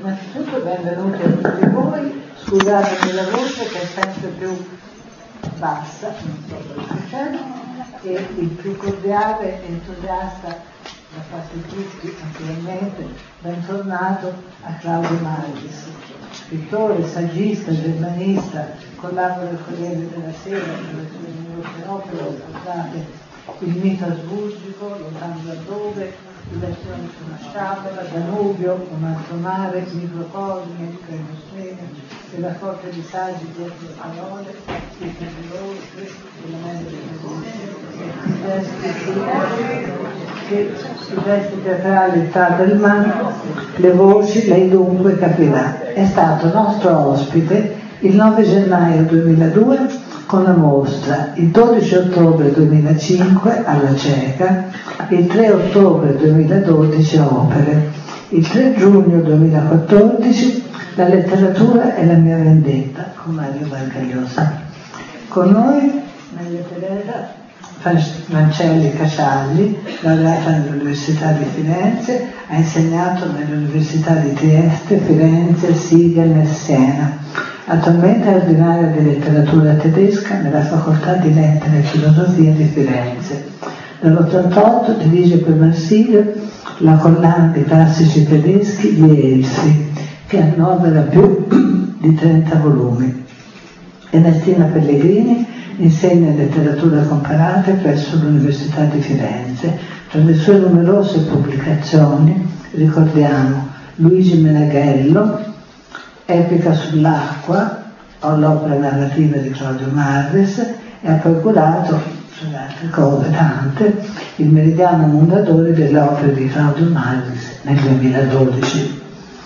Innanzitutto benvenuti a tutti voi, scusatemi la voce che è sempre più bassa, non so cosa succede, e il più cordiale e entusiasta da parte di tutti, naturalmente, bentornato a Claudio Marlis, scrittore, saggista, germanista, collabora del Corriere della Sera, delle sue numerose opere, guardate Il mito asburgico, Lontano da dove, Dilazioni su una sciabola, Danubio, Romanzo mare, Microcosmi, Cremosfene, della forte di saggi dietro le parole, i pericolosi, della mente sui testi teatrali Tadelman, le voci, lei dunque capirà. È stato nostro ospite il 9 gennaio 2002 con la mostra, il 12 ottobre 2005 alla Ceca, il 3 ottobre 2012 a Opere, il 3 giugno 2014 La letteratura è la mia vendetta con Mario Vargagliosa. Con noi Maria Teresa Mancelli Cascialli, laureata nell'Università di Firenze, ha insegnato nelle università di Trieste, Firenze, Siegen e Siena. Attualmente è ordinaria di letteratura tedesca nella Facoltà di Lettere e Filosofia di Firenze. Dall'88 dirige per Marsilio la collana di classici tedeschi Gli Elfi, che annovera più di 30 volumi. Ernestina Pellegrini insegna letteratura comparata presso l'Università di Firenze. Tra le sue numerose pubblicazioni ricordiamo Luigi Meneghello, Epica sull'acqua, o l'opera narrativa di Claudio Marlis, e ha procurato, tra le altre cose tante, il Meridiano Mondadori delle opere di Claudio Marlis nel 2012.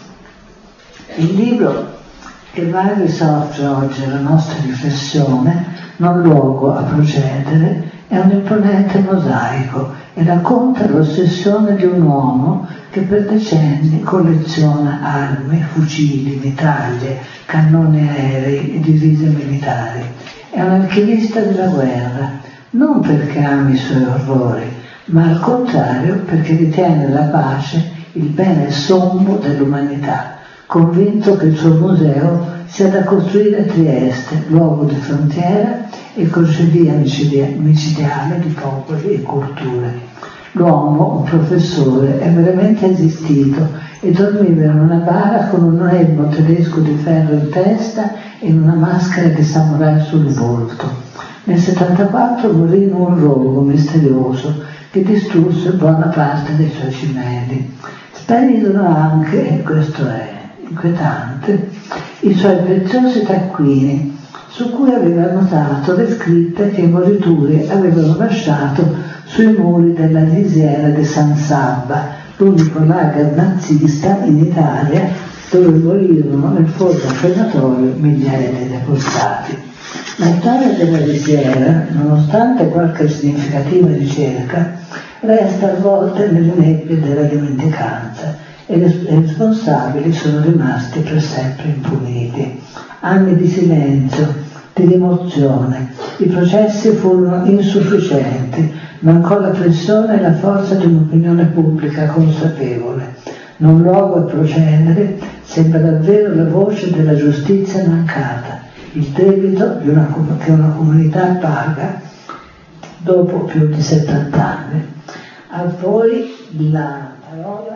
Il libro che Marlis offre oggi alla nostra riflessione, Non luogo a procedere, è un imponente mosaico e racconta l'ossessione di un uomo che per decenni colleziona armi, fucili, mitraglie, cannoni aerei e divise militari. È un alchimista della guerra, non perché ami i suoi orrori, ma al contrario perché ritiene la pace il bene sommo dell'umanità, convinto che il suo museo sia da costruire a Trieste, luogo di frontiera e crocevia micidiale di popoli e culture. L'uomo, un professore, è veramente esistito e dormiva in una bara con un elmo tedesco di ferro in testa e in una maschera di samurai sul volto. Nel 1974 morì in un rogo misterioso che distrusse buona parte dei suoi cimeli. Sparirono anche, e questo è inquietante, i suoi preziosi taccuini, su cui aveva notato le scritte che i moritori avevano lasciato sui muri della lisiera di San Sabba, l'unico lager nazista in Italia dove morirono nel forno crematorio migliaia di deportati. La storia della lisiera, nonostante qualche significativa ricerca, resta a volte nelle nebbie della dimenticanza e i responsabili sono rimasti per sempre impuniti. Anni di silenzio, di rimozione, i processi furono insufficienti, mancò la pressione e la forza di un'opinione pubblica consapevole. Non luogo a procedere sembra davvero la voce della giustizia mancata, il debito che una comunità paga dopo più di 70 anni. A voi la parola.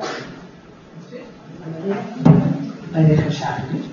Maria Cascialli.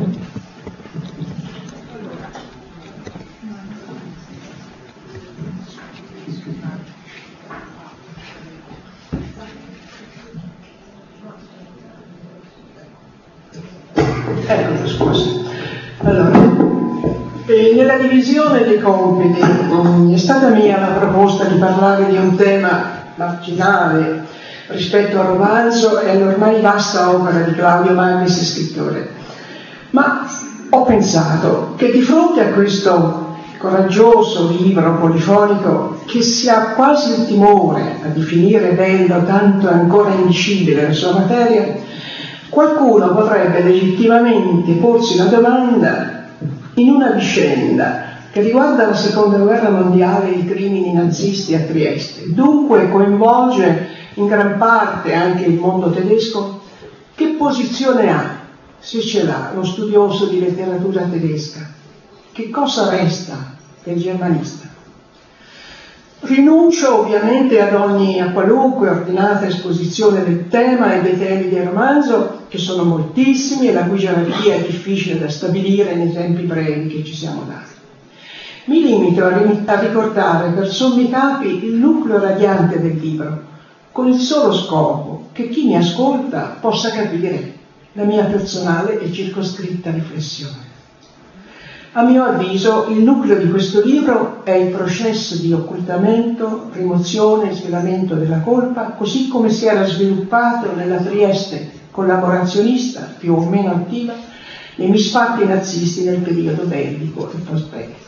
Ecco, scusi. Allora, nella divisione dei compiti è stata mia la proposta di parlare di un tema marginale rispetto al romanzo e all'ormai vasta opera di Claudio Marlis, scrittore. Ma ho pensato che di fronte a questo coraggioso libro polifonico, che si ha quasi il timore a definire bello tanto è ancora indicibile la sua materia, qualcuno potrebbe legittimamente porsi la domanda in una vicenda che riguarda la Seconda Guerra Mondiale e i crimini nazisti a Trieste, dunque coinvolge in gran parte anche il mondo tedesco, Che posizione ha, se ce l'ha, lo studioso di letteratura tedesca? Che cosa resta del germanista? Rinuncio ovviamente a qualunque ordinata esposizione del tema e dei temi del romanzo, che sono moltissimi e la cui gerarchia è difficile da stabilire nei tempi brevi che ci siamo dati. Mi limito a ricordare per sommi capi il nucleo radiante del libro, con il solo scopo che chi mi ascolta possa capire la mia personale e circoscritta riflessione. A mio avviso, il nucleo di questo libro è il processo di occultamento, rimozione e svelamento della colpa, così come si era sviluppato nella Trieste collaborazionista, più o meno attiva, nei misfatti nazisti nel periodo bellico e post-bellico.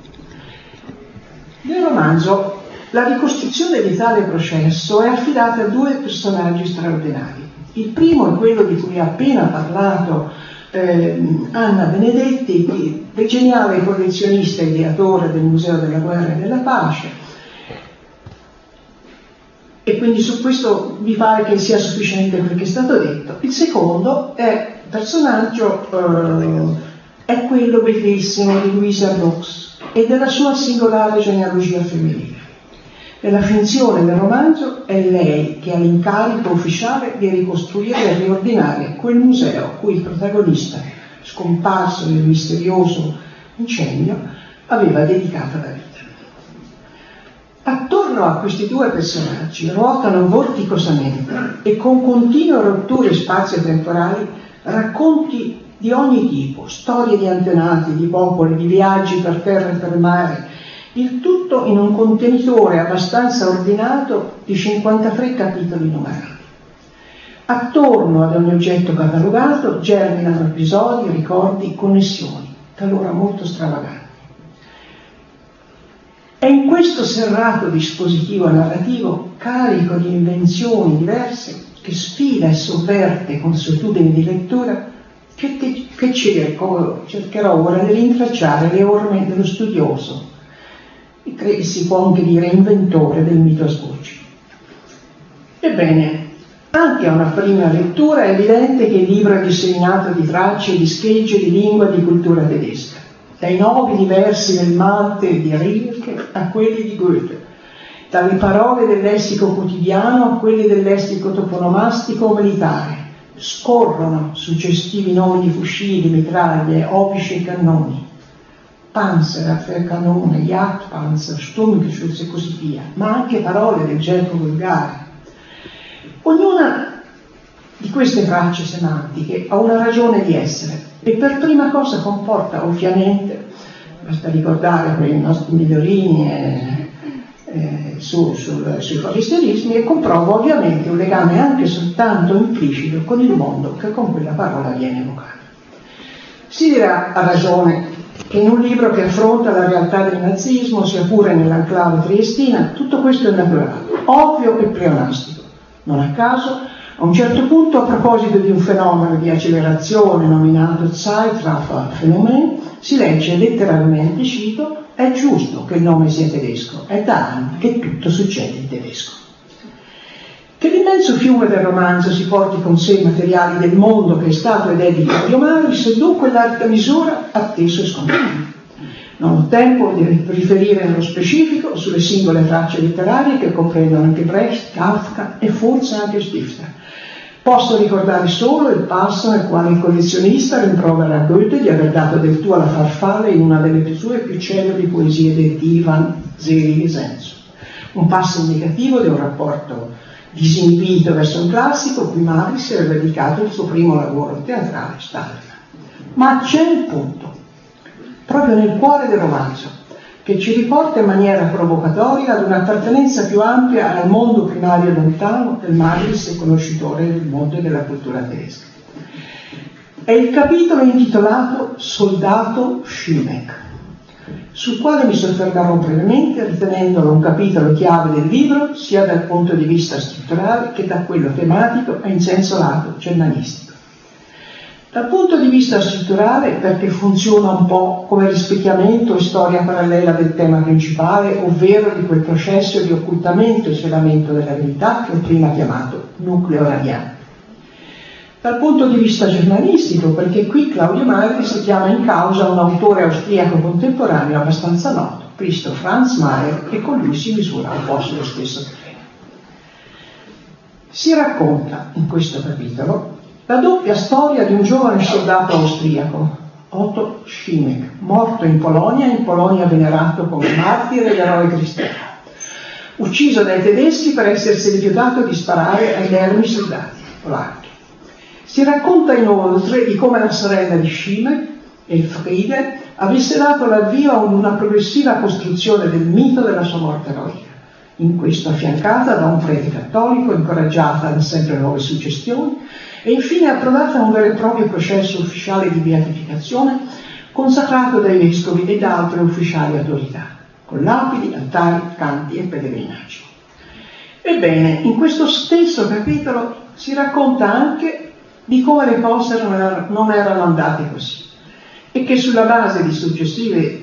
Nel romanzo, la ricostruzione di tale processo è affidata a due personaggi straordinari. Il primo è quello di cui ha appena parlato Anna Benedetti, del geniale collezionista e ideatore del Museo della Guerra e della Pace, e quindi su questo mi pare che sia sufficiente quel che è stato detto. Il secondo personaggio è quello bellissimo di Louisa Brooks e della sua singolare genealogia femminile. Nella finzione del romanzo è lei che ha l'incarico ufficiale di ricostruire e riordinare quel museo a cui il protagonista, scomparso nel misterioso incendio, aveva dedicato la vita. Attorno a questi due personaggi ruotano vorticosamente e con continue rotture spazio-temporali racconti di ogni tipo, storie di antenati, di popoli, di viaggi per terra e per mare, il tutto in un contenitore abbastanza ordinato di 53 capitoli numerati. Attorno ad ogni oggetto catalogato germinano episodi, ricordi, connessioni, talora molto stravaganti. È in questo serrato dispositivo narrativo, carico di invenzioni diverse, che sfida e sovverte consuetudini di lettura, che cercherò ora di rintracciare le orme dello studioso, e si può anche dire inventore del mito Asburgi. Ebbene, anche a una prima lettura è evidente che il libro è disegnato di tracce e di schegge di lingua e di cultura tedesca, dai nobili versi del Malte di Rilke a quelli di Goethe, dalle parole del lessico quotidiano a quelle del lessico toponomastico o militare. Scorrono suggestivi nomi di fucili, mitraglie, opici e cannoni. Panzer, Abwehrkanone, Jagdpanzer, Sturmgeschütze e così via, ma anche parole del gergo volgare. Ognuna di queste tracce semantiche ha una ragione di essere e per prima cosa comporta ovviamente, basta ricordare quei nostri migliorini sui faristerismi, e comprova ovviamente un legame anche soltanto implicito con il mondo che con quella parola viene evocato. Si dirà a ragione che in un libro che affronta la realtà del nazismo, sia pure nell'enclave triestina, tutto questo è naturale, ovvio e pleonastico. Non a caso, a un certo punto, a proposito di un fenomeno di accelerazione nominato Zeitraffer-Phänomen, si legge letteralmente, cito: «È giusto che il nome sia tedesco, è da anni che tutto succede in tedesco». Che l'immenso fiume del romanzo si porti con sé i materiali del mondo che è stato ed è di Claudio Maris è dunque larga misura atteso e scontato. Non ho tempo di riferire nello specifico sulle singole tracce letterarie che comprendono anche Brecht, Kafka e forse anche Stifter. Posso ricordare solo il passo nel quale il collezionista rimprovera a Goethe di aver dato del tu alla farfalla in una delle sue più celebri poesie di Ivan Zeri-Senso. Un passo indicativo di un rapporto disinibito verso un classico cui Maris aveva dedicato il suo primo lavoro teatrale, Stalin. Ma c'è un punto, proprio nel cuore del romanzo, che ci riporta in maniera provocatoria ad un'appartenenza più ampia al mondo primario e lontano del Maris, conoscitore del mondo e della cultura tedesca. È il capitolo intitolato Soldato Schimek, sul quale mi soffermerò brevemente, ritenendolo un capitolo chiave del libro sia dal punto di vista strutturale che da quello tematico e in senso lato germanistico. Dal punto di vista strutturale, perché funziona un po' come rispecchiamento e storia parallela del tema principale, ovvero di quel processo di occultamento e svelamento della verità che ho prima chiamato nucleo radiante. Dal punto di vista giornalistico, perché qui Claudio Magris chiama in causa un autore austriaco contemporaneo abbastanza noto, Christoph Franz Mayer, e con lui si misura un po' sullo stesso terreno. Si racconta in questo capitolo la doppia storia di un giovane soldato austriaco, Otto Schimek, morto in Polonia venerato come martire ed eroe cristiano, ucciso dai tedeschi per essersi rifiutato di sparare agli ermi soldati polacchi. Si racconta inoltre di come la sorella di Schimek, Elfriede, avesse dato l'avvio a una progressiva costruzione del mito della sua morte eroica, in questo affiancata da un prete cattolico, incoraggiata da sempre nuove suggestioni, e infine approdata a un vero e proprio processo ufficiale di beatificazione consacrato dai vescovi e da altre ufficiali autorità, con lapidi, altari, canti e pellegrinaggi. Ebbene, in questo stesso capitolo si racconta anche di come le cose non erano andate così e che sulla base di successive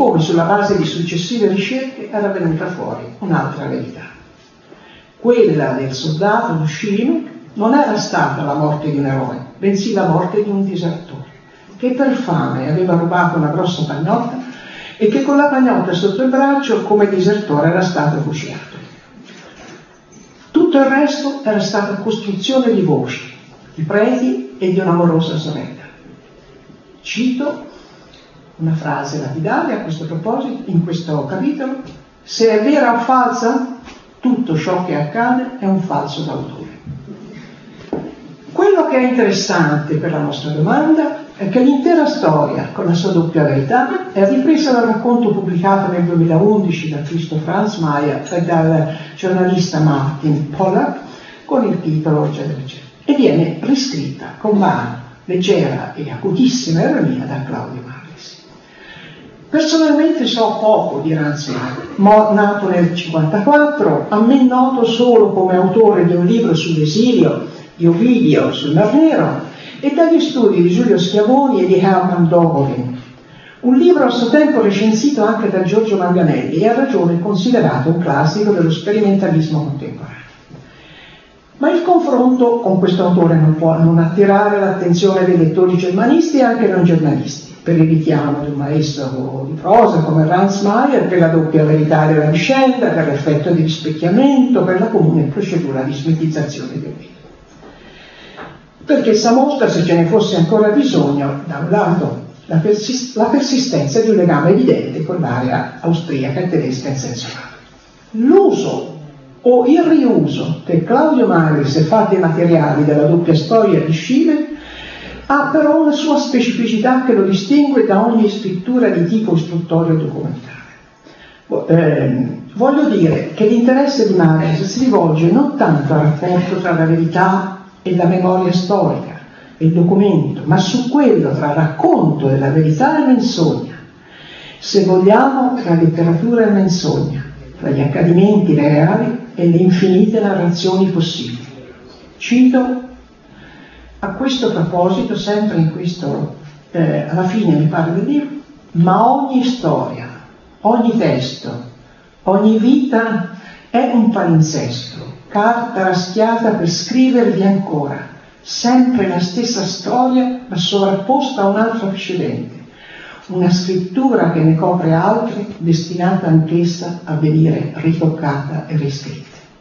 ricerche era venuta fuori un'altra verità. Quella del soldato Schimek non era stata la morte di un eroe, bensì la morte di un disertore, che per fame aveva rubato una grossa pagnotta e che con la pagnotta sotto il braccio, come disertore, era stato fucilato. Tutto il resto era stata costruzione di voci, di preti e di un'amorosa sorella. Cito una frase lapidaria a questo proposito, in questo capitolo: se è vera o falsa, tutto ciò che accade è un falso d'autore. Quello che è interessante per la nostra domanda è che l'intera storia, con la sua doppia verità, è ripresa dal racconto pubblicato nel 2011 da Christoph Franz Mayer e dal giornalista Martin Pollack con il titolo eccetera eccetera, e viene riscritta con mano, leggera e acutissima ironia da Claudio Magris. Personalmente so poco di Franz Mayer, nato nel 1954, a me noto solo come autore di un libro sull'esilio, di Ovidio sul Mar Nero, e dagli studi di Giulio Schiavoni e di Hermann Dogolin, un libro a suo tempo recensito anche da Giorgio Manganelli e a ragione considerato un classico dello sperimentalismo contemporaneo. Ma il confronto con questo autore non può non attirare l'attenzione dei lettori germanisti e anche non giornalisti, per il richiamo di un maestro di prosa come Franz Mayer, per la doppia verità della vicenda, per l'effetto di rispecchiamento, per la comune procedura di smitizzazione del mito. Perché essa mostra, se ce ne fosse ancora bisogno, da un lato la persistenza di un legame evidente con l'area austriaca e tedesca in senso lato. L'uso o il riuso che Claudio Magris ha fatto dei materiali della doppia storia di Schimek ha però una sua specificità che lo distingue da ogni scrittura di tipo istruttorio documentare. Voglio dire che l'interesse di Magris si rivolge non tanto al rapporto tra la verità e la memoria storica, il documento, ma su quello tra racconto della verità e menzogna. Se vogliamo, tra letteratura e menzogna, tra gli accadimenti reali e le infinite narrazioni possibili. Cito a questo proposito, sempre in questo, alla fine mi pare di dire, ma ogni storia, ogni testo, ogni vita è un palinsesto, carta raschiata per scrivervi ancora, sempre la stessa storia ma sovrapposta a un'altra precedente, una scrittura che ne copre altre, destinata anch'essa a venire ritoccata e riscritta.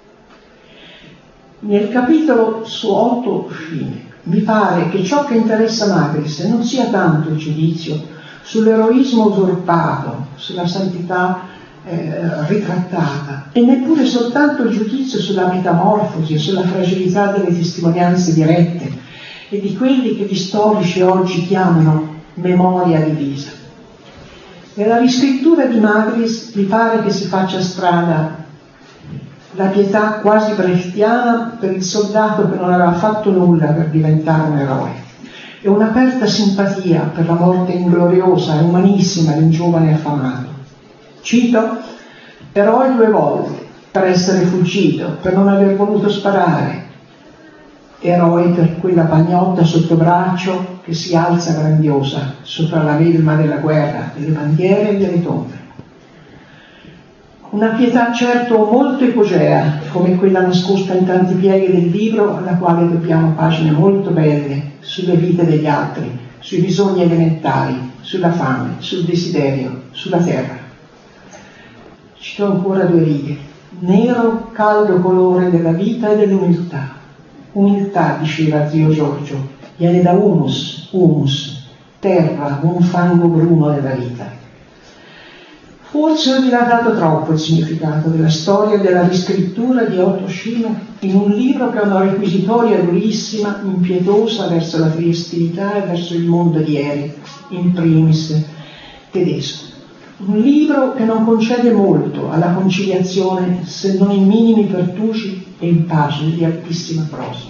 Nel capitolo su Otto Schimek mi pare che ciò che interessa Magris non sia tanto il giudizio sull'eroismo usurpato, sulla santità ritrattata, e neppure soltanto il giudizio sulla metamorfosi e sulla fragilità delle testimonianze dirette e di quelli che gli storici oggi chiamano memoria divisa. Nella riscrittura di Magris mi pare che si faccia strada la pietà quasi brechtiana per il soldato che non aveva fatto nulla per diventare un eroe, e un'aperta simpatia per la morte ingloriosa e umanissima di un giovane affamato. Cito: eroe 2 volte, per essere fuggito, per non aver voluto sparare, eroe per quella pagnotta sotto braccio che si alza grandiosa sopra la melma della guerra, delle bandiere e delle tombe. una pietà certo molto ipogea, come quella nascosta in tanti pieghi del libro, alla quale dobbiamo pagine molto belle sulle vite degli altri, sui bisogni elementari, sulla fame, sul desiderio, sulla terra. Cito ancora 2 righe. Nero, caldo colore della vita e dell'umiltà. Umiltà, diceva zio Giorgio, viene da humus, terra, un fango bruno della vita. Forse ho dilatato troppo il significato della storia e della riscrittura di Otto Scino in un libro che ha una requisitoria durissima, impietosa verso la triestilità e verso il mondo di ieri, in primis tedesco. Un libro che non concede molto alla conciliazione se non in minimi pertusi e in pagine di altissima prosa.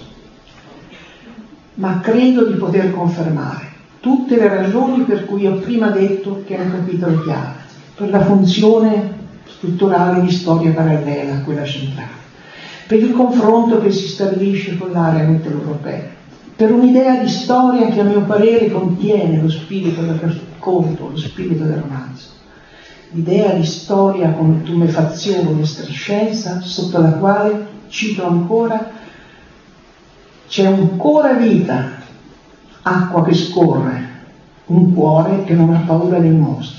Ma credo di poter confermare tutte le ragioni per cui ho prima detto che è un capitolo chiave, per la funzione strutturale di storia parallela a quella centrale, per il confronto che si stabilisce con l'area mitteleuropea, per un'idea di storia che a mio parere contiene lo spirito del racconto, lo spirito del romanzo. L'idea di storia come tumefazione e striscenza sotto la quale, cito ancora, c'è ancora vita, acqua che scorre, un cuore che non ha paura del mostro.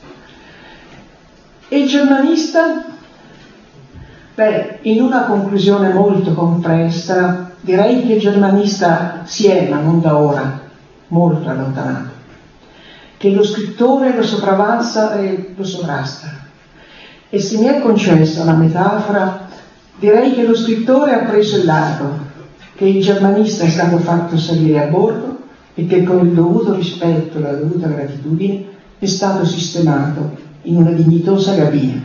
E il germanista? Beh, in una conclusione molto complessa, direi che il germanista si è, ma non da ora, molto allontanato, che lo scrittore lo sopravanza e lo sovrasta. E se mi è concessa la metafora, direi che lo scrittore ha preso il largo, che il germanista è stato fatto salire a bordo e che con il dovuto rispetto e la dovuta gratitudine è stato sistemato in una dignitosa gabina.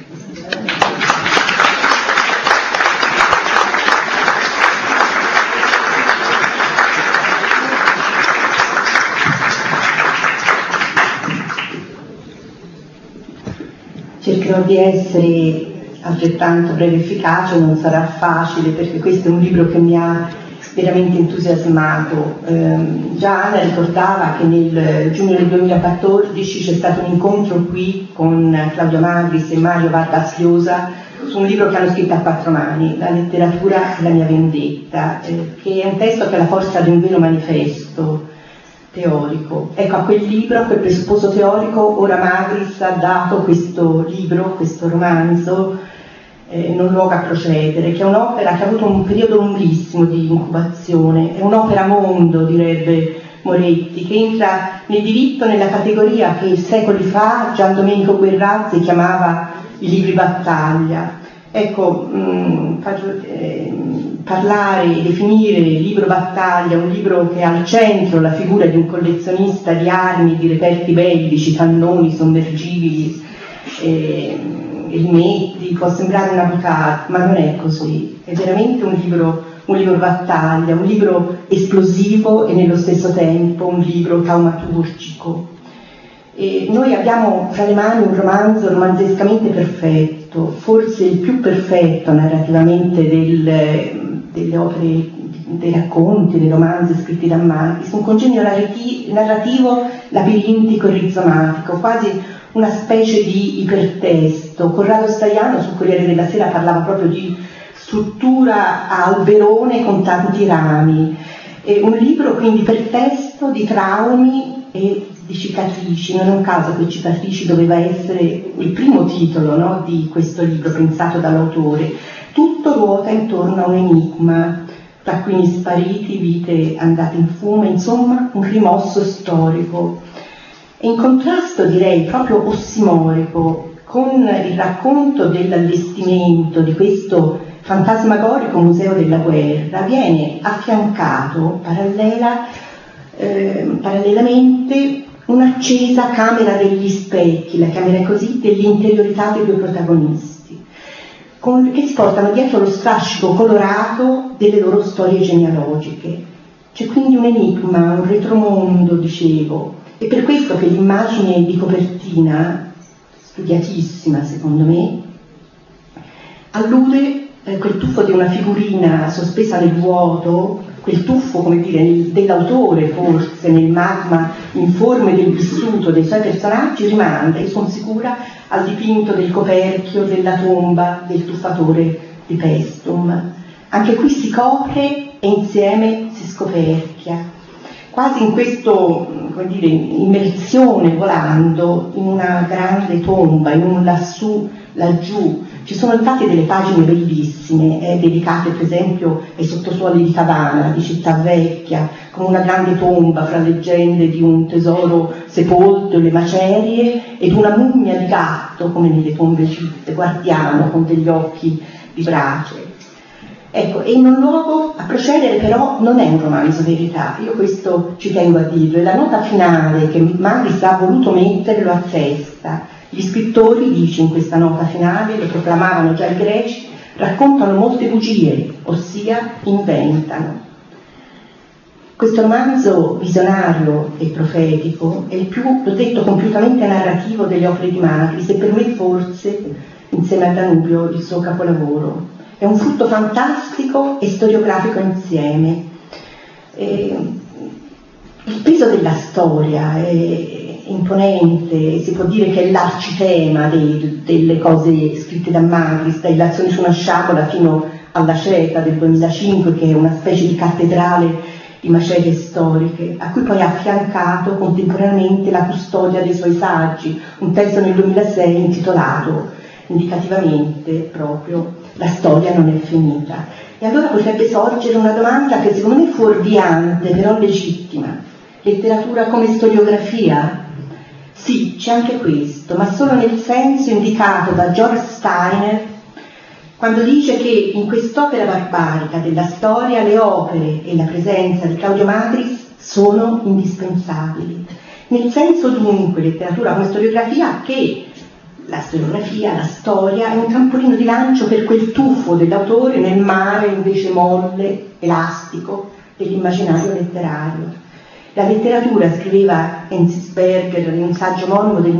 Cercherò di essere altrettanto breve e efficace, non sarà facile perché questo è un libro che mi ha veramente entusiasmato. Già Anna ricordava che nel giugno del 2014 c'è stato un incontro qui con Claudio Magris e Mario Vargas Llosa su un libro che hanno scritto a 4 mani, La letteratura e la mia vendetta, che è un testo che ha la forza di un vero manifesto teorico. Ecco, a quel libro, a quel presupposto teorico, ora Magris ha dato questo libro, questo romanzo, Non luogo a procedere, che è un'opera che ha avuto un periodo lunghissimo di incubazione, è un'opera mondo, direbbe Moretti, che entra nel diritto nella categoria che secoli fa Gian Domenico Guerrazzi chiamava i libri battaglia. Ecco, parlare, definire libro battaglia, un libro che ha al centro la figura di un collezionista di armi, di reperti bellici, cannoni, sommergibili, rimetti, può sembrare una boutade, ma non è così. È veramente un libro battaglia, un libro esplosivo e nello stesso tempo un libro taumaturgico. E noi abbiamo fra le mani un romanzo romanzescamente perfetto, forse il più perfetto narrativamente delle opere, dei racconti, dei romanzi scritti da Magris, un congegno narrativo labirintico e rizomatico, quasi una specie di ipertesto. Corrado Staiano sul Corriere della Sera parlava proprio di struttura a alberone con tanti rami. È un libro quindi per testo di traumi e di cicatrici. Non è un caso che cicatrici doveva essere il primo titolo, no, di questo libro pensato dall'autore. Tutto ruota intorno a un enigma, taccuini spariti, vite andate in fumo, insomma un rimosso storico. E in contrasto, direi proprio ossimorico, con il racconto dell'allestimento di questo fantasmagorico museo della guerra, viene affiancato parallelamente un'accesa camera degli specchi, la chiamerei così, dell'interiorità dei 2 protagonisti, che si portano dietro lo strascico colorato delle loro storie genealogiche. C'è quindi un enigma, un retromondo, dicevo. È per questo che l'immagine di copertina, studiatissima secondo me, allude quel tuffo di una figurina sospesa nel vuoto, quel tuffo, come dire, dell'autore forse, nel magma informe del vissuto dei suoi personaggi, rimanda, io sono sicura, al dipinto del coperchio della tomba del tuffatore di Paestum. Anche qui si copre e insieme si scoperchia, quasi in questo, come dire, immersione volando in una grande tomba, in un lassù, laggiù. Ci sono infatti delle pagine bellissime, dedicate per esempio ai sottosuoli di Cabana, di Città Vecchia, con una grande tomba fra leggende di un tesoro sepolto, le macerie, ed una mummia di gatto, come nelle tombe egizie, guardiano con degli occhi di brace. Ecco, e in un luogo a procedere però non è un romanzo verità, io questo ci tengo a dirlo, e la nota finale che Magris ha voluto mettere lo attesta. Gli scrittori, dice in questa nota finale, lo proclamavano già i greci, raccontano molte bugie, ossia inventano. Questo romanzo visionario e profetico è il più, l'ho detto, compiutamente narrativo delle opere di Magris, e per me forse, insieme a Danubio, il suo capolavoro. È un frutto fantastico e storiografico insieme. Il peso della storia è imponente, si può dire che è l'arcitema delle cose scritte da Magris, da Illazioni su una sciabola fino alla Ceta del 2005, che è una specie di cattedrale di macerie storiche, a cui poi ha affiancato contemporaneamente La custodia dei suoi saggi, un testo nel 2006 intitolato indicativamente proprio La storia non è finita. E allora potrebbe sorgere una domanda che secondo me è fuorviante, però legittima. Letteratura come storiografia? Sì, c'è anche questo, ma solo nel senso indicato da George Steiner quando dice che in quest'opera barbarica della storia le opere e la presenza di Claudio Magris sono indispensabili. Nel senso dunque, letteratura come storiografia, che la storiografia, la storia, è un trampolino di lancio per quel tuffo dell'autore nel mare invece molle, elastico, dell'immaginario letterario. La letteratura, scriveva Enzensberger in un saggio omonimo del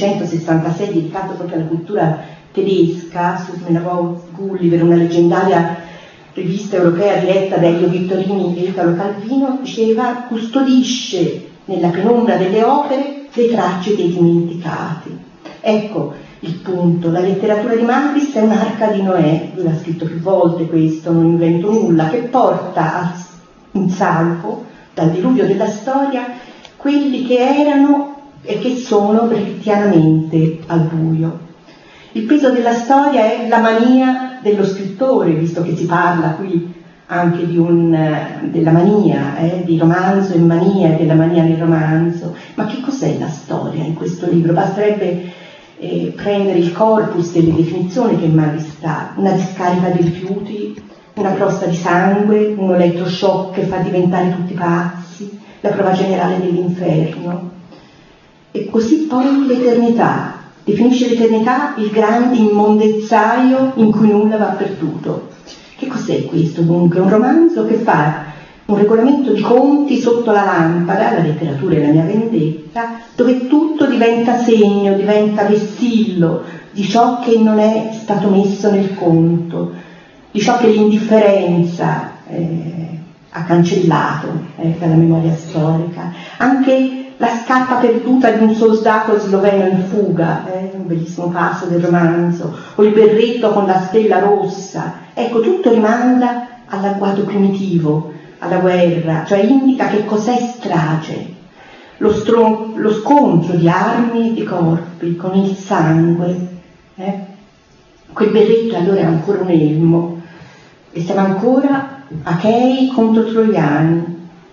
1966 dedicato proprio alla cultura tedesca, su Gulliver, una leggendaria rivista europea diretta da Elio Vittorini e Italo Calvino, diceva: custodisce nella penombra delle opere le tracce dei dimenticati. Ecco il punto, la letteratura di Magris è un'arca di Noè, lui l'ha scritto più volte questo, non invento nulla, che porta in salvo dal diluvio della storia quelli che erano e che sono brechtianamente al buio. Il peso della storia è la mania dello scrittore, visto che si parla qui anche della mania, di romanzo e mania, e della mania nel romanzo. Ma che cos'è la storia in questo libro? Basterebbe prendere il corpus delle definizioni che Magris dà: una discarica di rifiuti, una crosta di sangue, un elettroshock che fa diventare tutti pazzi, la prova generale dell'inferno. E così poi l'eternità. Definisce l'eternità il grande immondezzaio in cui nulla va perduto. Che cos'è questo dunque? Un romanzo che fa un regolamento di conti sotto la lampada, la letteratura è la mia vendetta, dove tutto diventa segno, diventa vessillo di ciò che non è stato messo nel conto, di ciò che l'indifferenza ha cancellato dalla memoria storica. Anche la scarpa perduta di un soldato sloveno in fuga, un bellissimo passo del romanzo, o il berretto con la stella rossa, ecco, tutto rimanda all'agguato primitivo, alla guerra, cioè indica che cos'è strage, lo scontro di armi e di corpi con il sangue. Quel berretto allora è ancora un elmo, e siamo ancora Achei contro Troiani,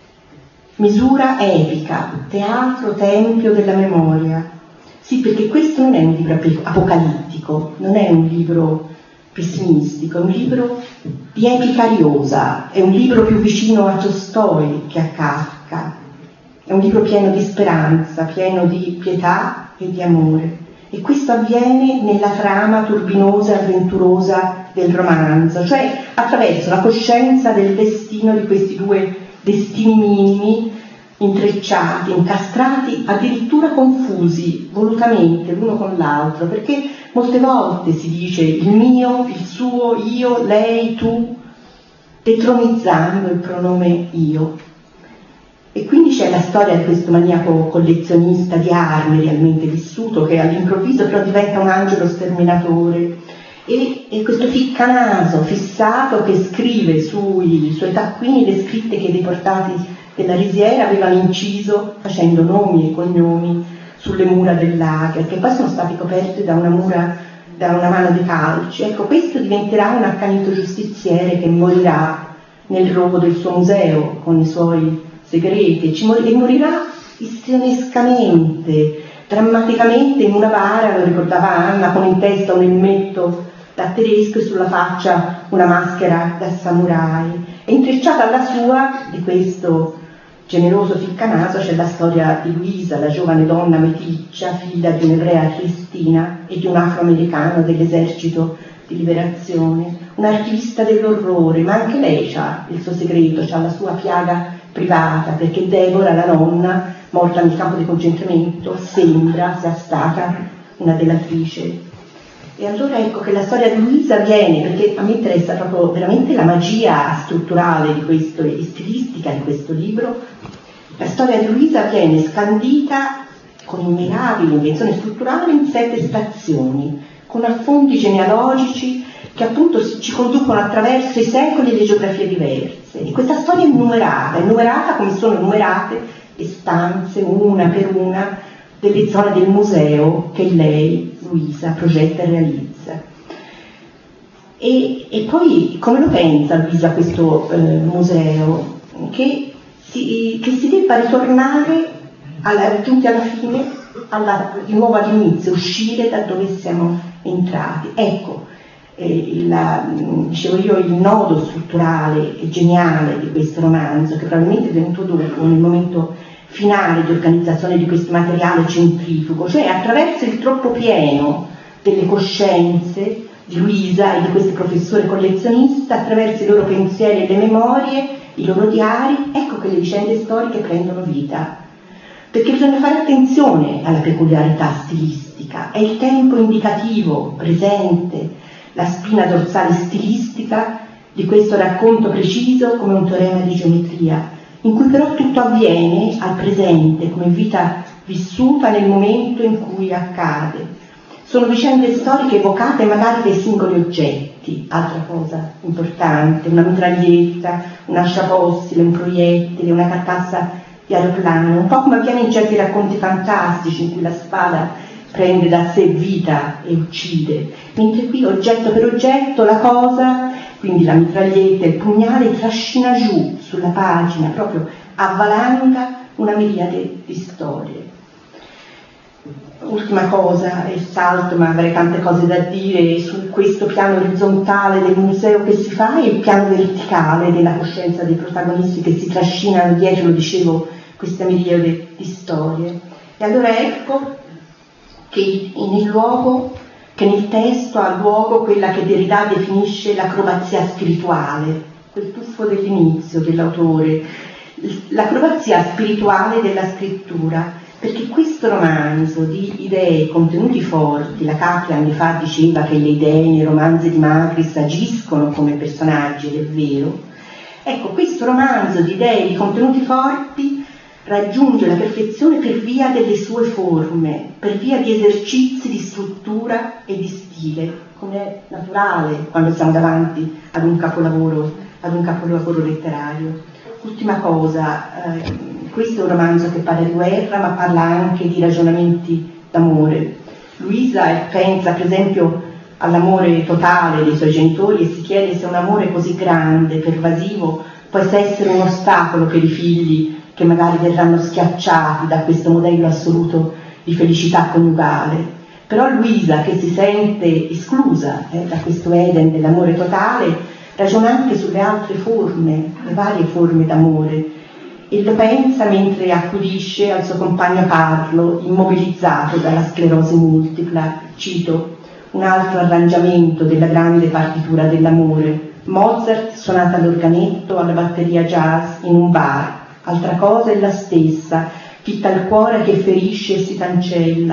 misura epica, teatro, tempio della memoria. Sì, perché questo non è un libro apocalittico, non è un libro pessimistico, è un libro di epica ariosa, è un libro più vicino a Tolstoi che a Kafka, è un libro pieno di speranza, pieno di pietà e di amore. E questo avviene nella trama turbinosa e avventurosa del romanzo, cioè attraverso la coscienza del destino di questi due destini minimi, intrecciati, incastrati, addirittura confusi volutamente l'uno con l'altro, perché molte volte si dice il mio, il suo, io, lei, tu, detronizzando il pronome io. E quindi c'è la storia di questo maniaco collezionista di armi realmente vissuto, che all'improvviso però diventa un angelo sterminatore, e questo ficcanaso fissato che scrive sui suoi taccuini le scritte che i deportati della Risiera avevano inciso facendo nomi e cognomi sulle mura del lager, che poi sono stati coperti da una mano di calci. Ecco, questo diventerà un accanito giustiziere che morirà nel rogo del suo museo con i suoi segreti, e morirà istrionescamente, drammaticamente in una bara, lo ricordava Anna, con in testa un elmetto da tedesco e sulla faccia una maschera da samurai. E intrecciata alla sua, di questo generoso ficcanaso, c'è la storia di Luisa, la giovane donna meticcia, figlia di un'ebrea cristiana e di un afroamericano dell'esercito di liberazione, un'archivista dell'orrore, ma anche lei ha il suo segreto, ha la sua piaga privata, perché Deborah, la nonna, morta nel campo di concentramento, sembra sia stata una delatrice. E allora ecco che la storia di Luisa viene, perché a me interessa proprio veramente la magia strutturale di questo e stilistica di questo libro, la storia di Luisa viene scandita con immirabile invenzione strutturale in 7 stazioni, con affondi genealogici che appunto ci conducono attraverso i secoli e le geografie diverse. E questa storia è numerata come sono numerate le stanze, una per una, delle zone del museo che lei, Luisa, progetta e realizza. E poi come lo pensa Luisa questo museo? Che si debba ritornare giunti alla fine, di nuovo all'inizio, uscire da dove siamo entrati. Ecco, dicevo io, il nodo strutturale e geniale di questo romanzo, che probabilmente è venuto dopo, nel momento finale di organizzazione di questo materiale centrifugo, cioè attraverso il troppo pieno delle coscienze di Luisa e di questo professore collezionista, attraverso i loro pensieri e le memorie, i loro diari, ecco che le vicende storiche prendono vita. Perché bisogna fare attenzione alla peculiarità stilistica, è il tempo indicativo, presente, la spina dorsale stilistica di questo racconto preciso come un teorema di geometria, in cui però tutto avviene al presente, come vita vissuta nel momento in cui accade. Sono vicende storiche evocate magari dai singoli oggetti, altra cosa importante, una mitraglietta, un asciafossile, un proiettile, una carcassa di aeroplano, un po' come avviene in certi racconti fantastici in cui la spada prende da sé vita e uccide, mentre qui oggetto per oggetto la cosa, quindi la mitraglietta, il pugnale, trascina giù sulla pagina, proprio avvalanga una miriade di storie. Ultima cosa, e salto, ma avrei tante cose da dire su questo piano orizzontale del museo che si fa e il piano verticale della coscienza dei protagonisti che si trascinano dietro, lo dicevo, questa miriade di storie. E allora ecco che nel testo ha luogo quella che Derrida definisce l'acrobazia spirituale, quel tuffo dell'inizio dell'autore, l'acrobazia spirituale della scrittura, perché questo romanzo di idee, contenuti forti, la Capri anni fa diceva che le idee nei romanzi di Macris agiscono come personaggi, ed è vero, ecco, questo romanzo di idee, di contenuti forti raggiunge la perfezione per via delle sue forme, per via di esercizi di struttura e di stile, come è naturale quando siamo davanti ad un capolavoro letterario. Ultima cosa, questo è un romanzo che parla di guerra, ma parla anche di ragionamenti d'amore. Luisa pensa, per esempio, all'amore totale dei suoi genitori e si chiede se un amore così grande, pervasivo, possa essere un ostacolo per i figli che magari verranno schiacciati da questo modello assoluto di felicità coniugale. Però Luisa, che si sente esclusa da questo Eden dell'amore totale, ragiona anche sulle altre forme, le varie forme d'amore, e lo pensa mentre accudisce al suo compagno Carlo, immobilizzato dalla sclerosi multipla. Cito un altro arrangiamento della grande partitura dell'amore, Mozart suonata all'organetto, alla batteria jazz in un bar. Altra cosa è la stessa, fitta al cuore che ferisce e si cancella.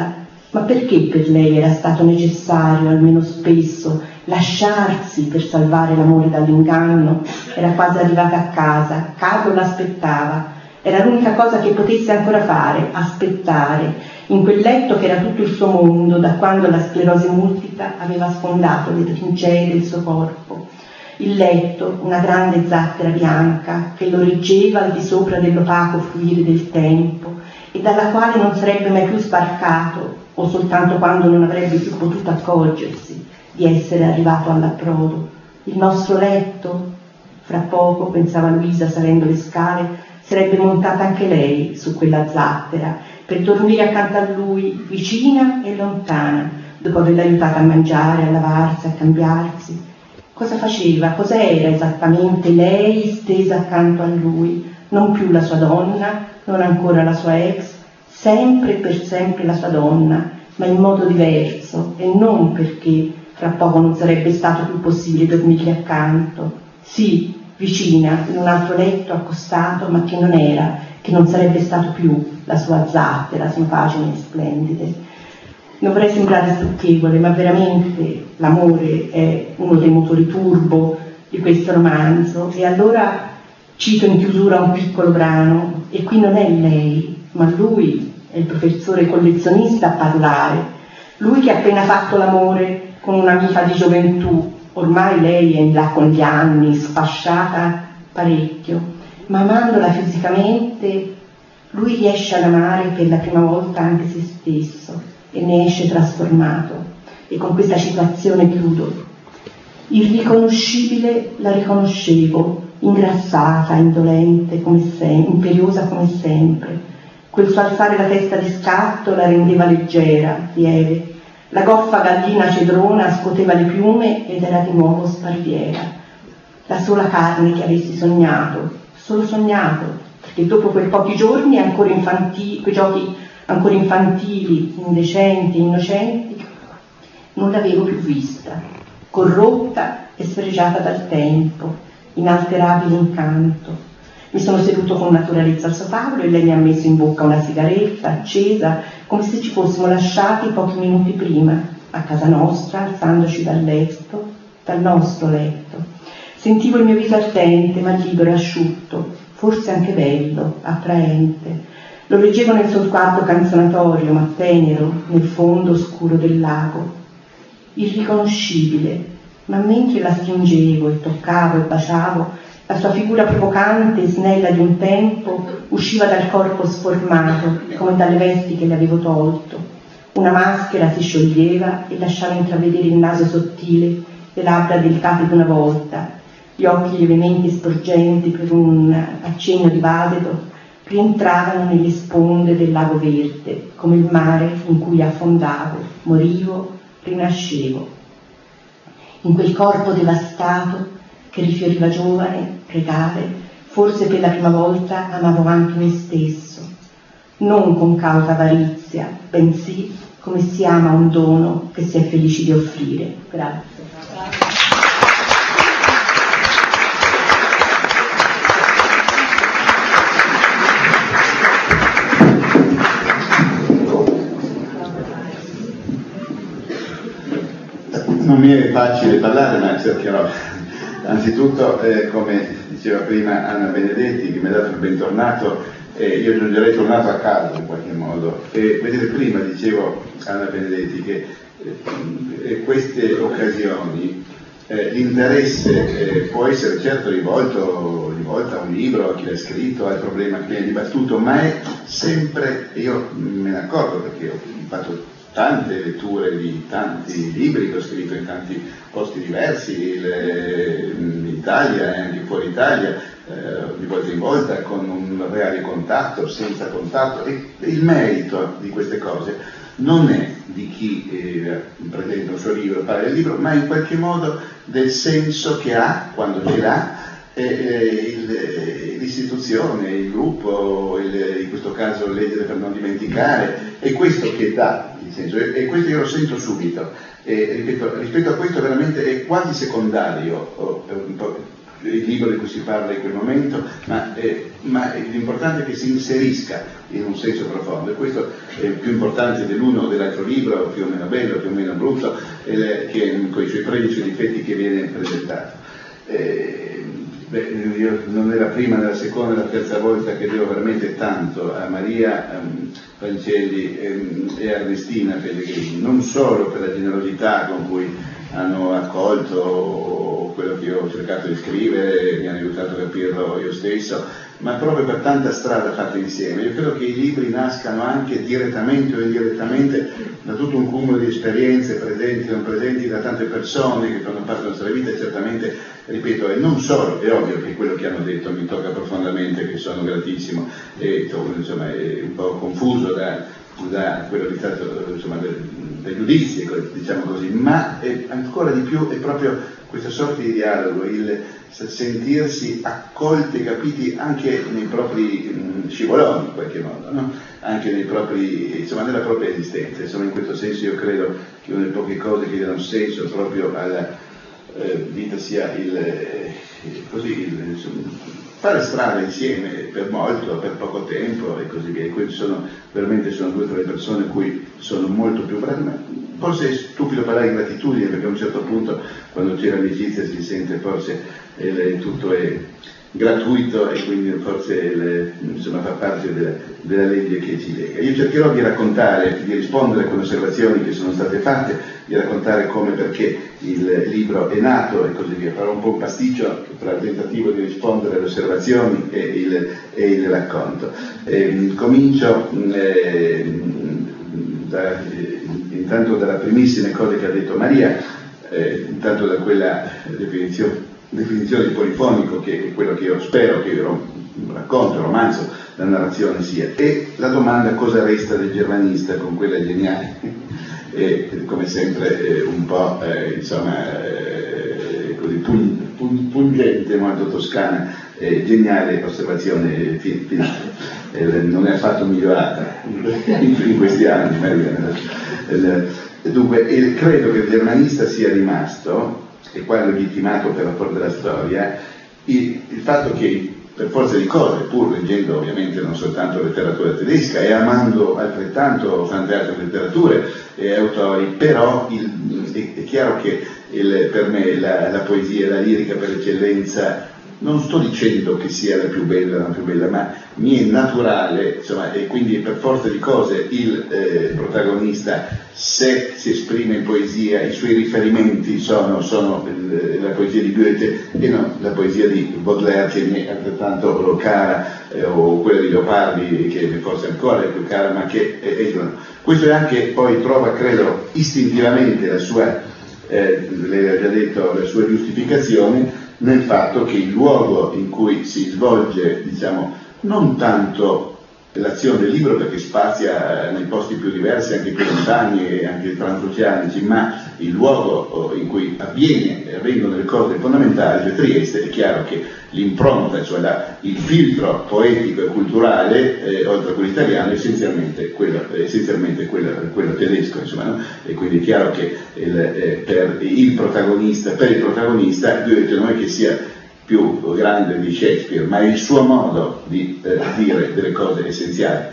Ma perché per lei era stato necessario, almeno spesso, lasciarsi per salvare l'amore dall'inganno? Era quasi arrivata a casa, Carlo l'aspettava. Era l'unica cosa che potesse ancora fare, aspettare, in quel letto che era tutto il suo mondo, da quando la sclerosi multipla aveva sfondato le trincee del suo corpo. Il letto, una grande zattera bianca, che lo reggeva al di sopra dell'opaco fluire del tempo e dalla quale non sarebbe mai più sbarcato, o soltanto quando non avrebbe più potuto accorgersi di essere arrivato all'approdo. Il nostro letto? Fra poco, pensava Luisa salendo le scale, sarebbe montata anche lei su quella zattera per dormire accanto a lui, vicina e lontana, dopo averla aiutata a mangiare, a lavarsi, a cambiarsi. Cosa faceva? Cos'era esattamente lei stesa accanto a lui? Non più la sua donna, non ancora la sua ex, sempre e per sempre la sua donna, ma in modo diverso, e non perché fra poco non sarebbe stato più possibile dormirgli accanto. Sì, vicina, in un altro letto, accostato, ma che non era, che non sarebbe stato più la sua zattera su pagine splendide. Non vorrei sembrare stucchevole, ma veramente l'amore è uno dei motori turbo di questo romanzo, e allora cito in chiusura un piccolo brano, e qui non è lei, ma lui è il professore collezionista a parlare, lui che ha appena fatto l'amore con un'amica di gioventù. Ormai lei è in là con gli anni, sfasciata parecchio, ma amandola fisicamente, lui riesce ad amare per la prima volta anche se stesso e ne esce trasformato. E con questa citazione chiudo. Irriconoscibile la riconoscevo, ingrassata, indolente, come sempre, imperiosa come sempre. Quel suo alzare la testa di scatto la rendeva leggera, lieve. La goffa gallina cedrona scuoteva le piume ed era di nuovo sparviera. La sola carne che avessi sognato, solo sognato, perché dopo quei pochi giorni ancora infantili, quei giochi ancora infantili, indecenti, innocenti, non l'avevo più vista, corrotta e sfregiata dal tempo, inalterabile incanto. Mi sono seduto con naturalezza al suo tavolo e lei mi ha messo in bocca una sigaretta accesa, come se ci fossimo lasciati pochi minuti prima, a casa nostra, alzandoci dal letto, dal nostro letto. Sentivo il mio viso ardente, ma libero e asciutto, forse anche bello, attraente. Lo leggevo nel suo sguardo canzonatorio, ma tenero, nel fondo scuro del lago. Irriconoscibile, ma mentre la stringevo e toccavo e baciavo, la sua figura provocante e snella di un tempo usciva dal corpo sformato, come dalle vesti che le avevo tolto. Una maschera si scioglieva e lasciava intravedere il naso sottile, le labbra delicate di una volta, gli occhi lievemente sporgenti per un accenno di badeto, rientravano nelle sponde del lago verde, come il mare in cui affondavo, morivo, rinascevo. In quel corpo devastato che rifioriva giovane, regale, forse per la prima volta amavo anche me stesso, non con cauta avarizia, bensì come si ama un dono che si è felici di offrire. Grazie. Non mi è facile parlare, ma cercherò. Anzitutto, come diceva prima Anna Benedetti, che mi ha dato il bentornato, io aggiungerei tornato a casa in qualche modo. E vedete, prima dicevo Anna Benedetti che queste occasioni, l'interesse può essere certo rivolto a un libro, a chi l'ha scritto, al problema che viene dibattuto, ma è sempre, io me ne accorgo perché ho fatto tante letture di tanti libri che ho scritto in tanti posti diversi, in Italia e anche fuori Italia, di volta in volta, con un reale contatto, senza contatto, e il merito di queste cose non è di chi presenta un suo libro, parla del libro, ma in qualche modo del senso che ha, quando ce l'ha, l'istituzione, il gruppo, in questo caso Leggere per non dimenticare, è questo che dà il senso, e questo io lo sento subito. Ripeto, rispetto a questo veramente è quasi secondario il libro di cui si parla in quel momento, ma l'importante è che si inserisca in un senso profondo, e questo è più importante dell'uno o dell'altro libro, più o meno bello, più o meno brutto, che con i suoi pregi e difetti che viene presentato. Io non è la prima, né la seconda, né la terza volta che devo veramente tanto a Maria Francelli e Ernestina Pellegrini, non solo per la generosità con cui hanno accolto quello che io ho cercato di scrivere, mi hanno aiutato a capirlo io stesso, ma proprio per tanta strada fatta insieme. Io credo che i libri nascano anche direttamente o indirettamente da tutto un cumulo di esperienze presenti e non presenti da tante persone che fanno parte della nostra vita, e certamente, ripeto, e non solo, è ovvio che quello che hanno detto mi tocca profondamente, che sono gratissimo e insomma è un po' confuso da quello che è stato, insomma, dai giudizi, diciamo così, ma ancora di più è proprio questa sorta di dialogo, il sentirsi accolti e capiti anche nei propri scivoloni in qualche modo, no? Anche nei propri, insomma, nella propria esistenza. Insomma, in questo senso io credo che una delle poche cose che danno senso proprio alla vita sia fare strada insieme per molto, per poco tempo e così via. E quindi veramente sono due tra le persone a cui sono molto più bravi. Forse è stupido parlare di gratitudine, perché a un certo punto, quando c'è l'amicizia, si sente forse tutto è gratuito, e quindi forse insomma, fa parte della legge che ci lega. Io cercherò di raccontare, di rispondere con osservazioni che sono state fatte, di raccontare come, perché il libro è nato e così via. Farò un po' un pasticcio tra il tentativo di rispondere alle osservazioni e il racconto. Comincio intanto dalla primissime cose che ha detto Maria, intanto da quella definizione di polifonico, che è quello che io spero che il racconto, il romanzo, la narrazione sia, e la domanda cosa resta del germanista, con quella geniale e come sempre un po' così pungente, molto toscana, geniale osservazione finale. Non è affatto migliorata in questi anni, Maria. Dunque, credo che il germanista sia rimasto, e qua è legittimato per rapporto della storia, il fatto che, per forza di cose, pur leggendo ovviamente non soltanto letteratura tedesca e amando altrettanto tante altre letterature e autori, però è chiaro che per me la poesia, la lirica per eccellenza, non sto dicendo che sia la più bella, ma mi è naturale, insomma, e quindi per forza di cose il protagonista, se si esprime in poesia, i suoi riferimenti sono la poesia di Goethe e non la poesia di Baudelaire, che mi è altrettanto cara, o quella di Leopardi, che forse ancora è più cara, ma che questo è anche, poi trova, credo, istintivamente la sua, lei ha già detto, la sua giustificazione nel fatto che il luogo in cui si svolge, diciamo, non tanto l'azione del libro, perché spazia nei posti più diversi, anche più lontani e anche transoceanici, ma il luogo in cui avvengono le cose fondamentali, cioè Trieste, è chiaro che l'impronta, cioè il filtro poetico e culturale, oltre a quello italiano, è essenzialmente quello tedesco, insomma, no? E quindi è chiaro che per il protagonista Goethe non è che sia più grande di Shakespeare, ma è il suo modo di dire delle cose essenziali.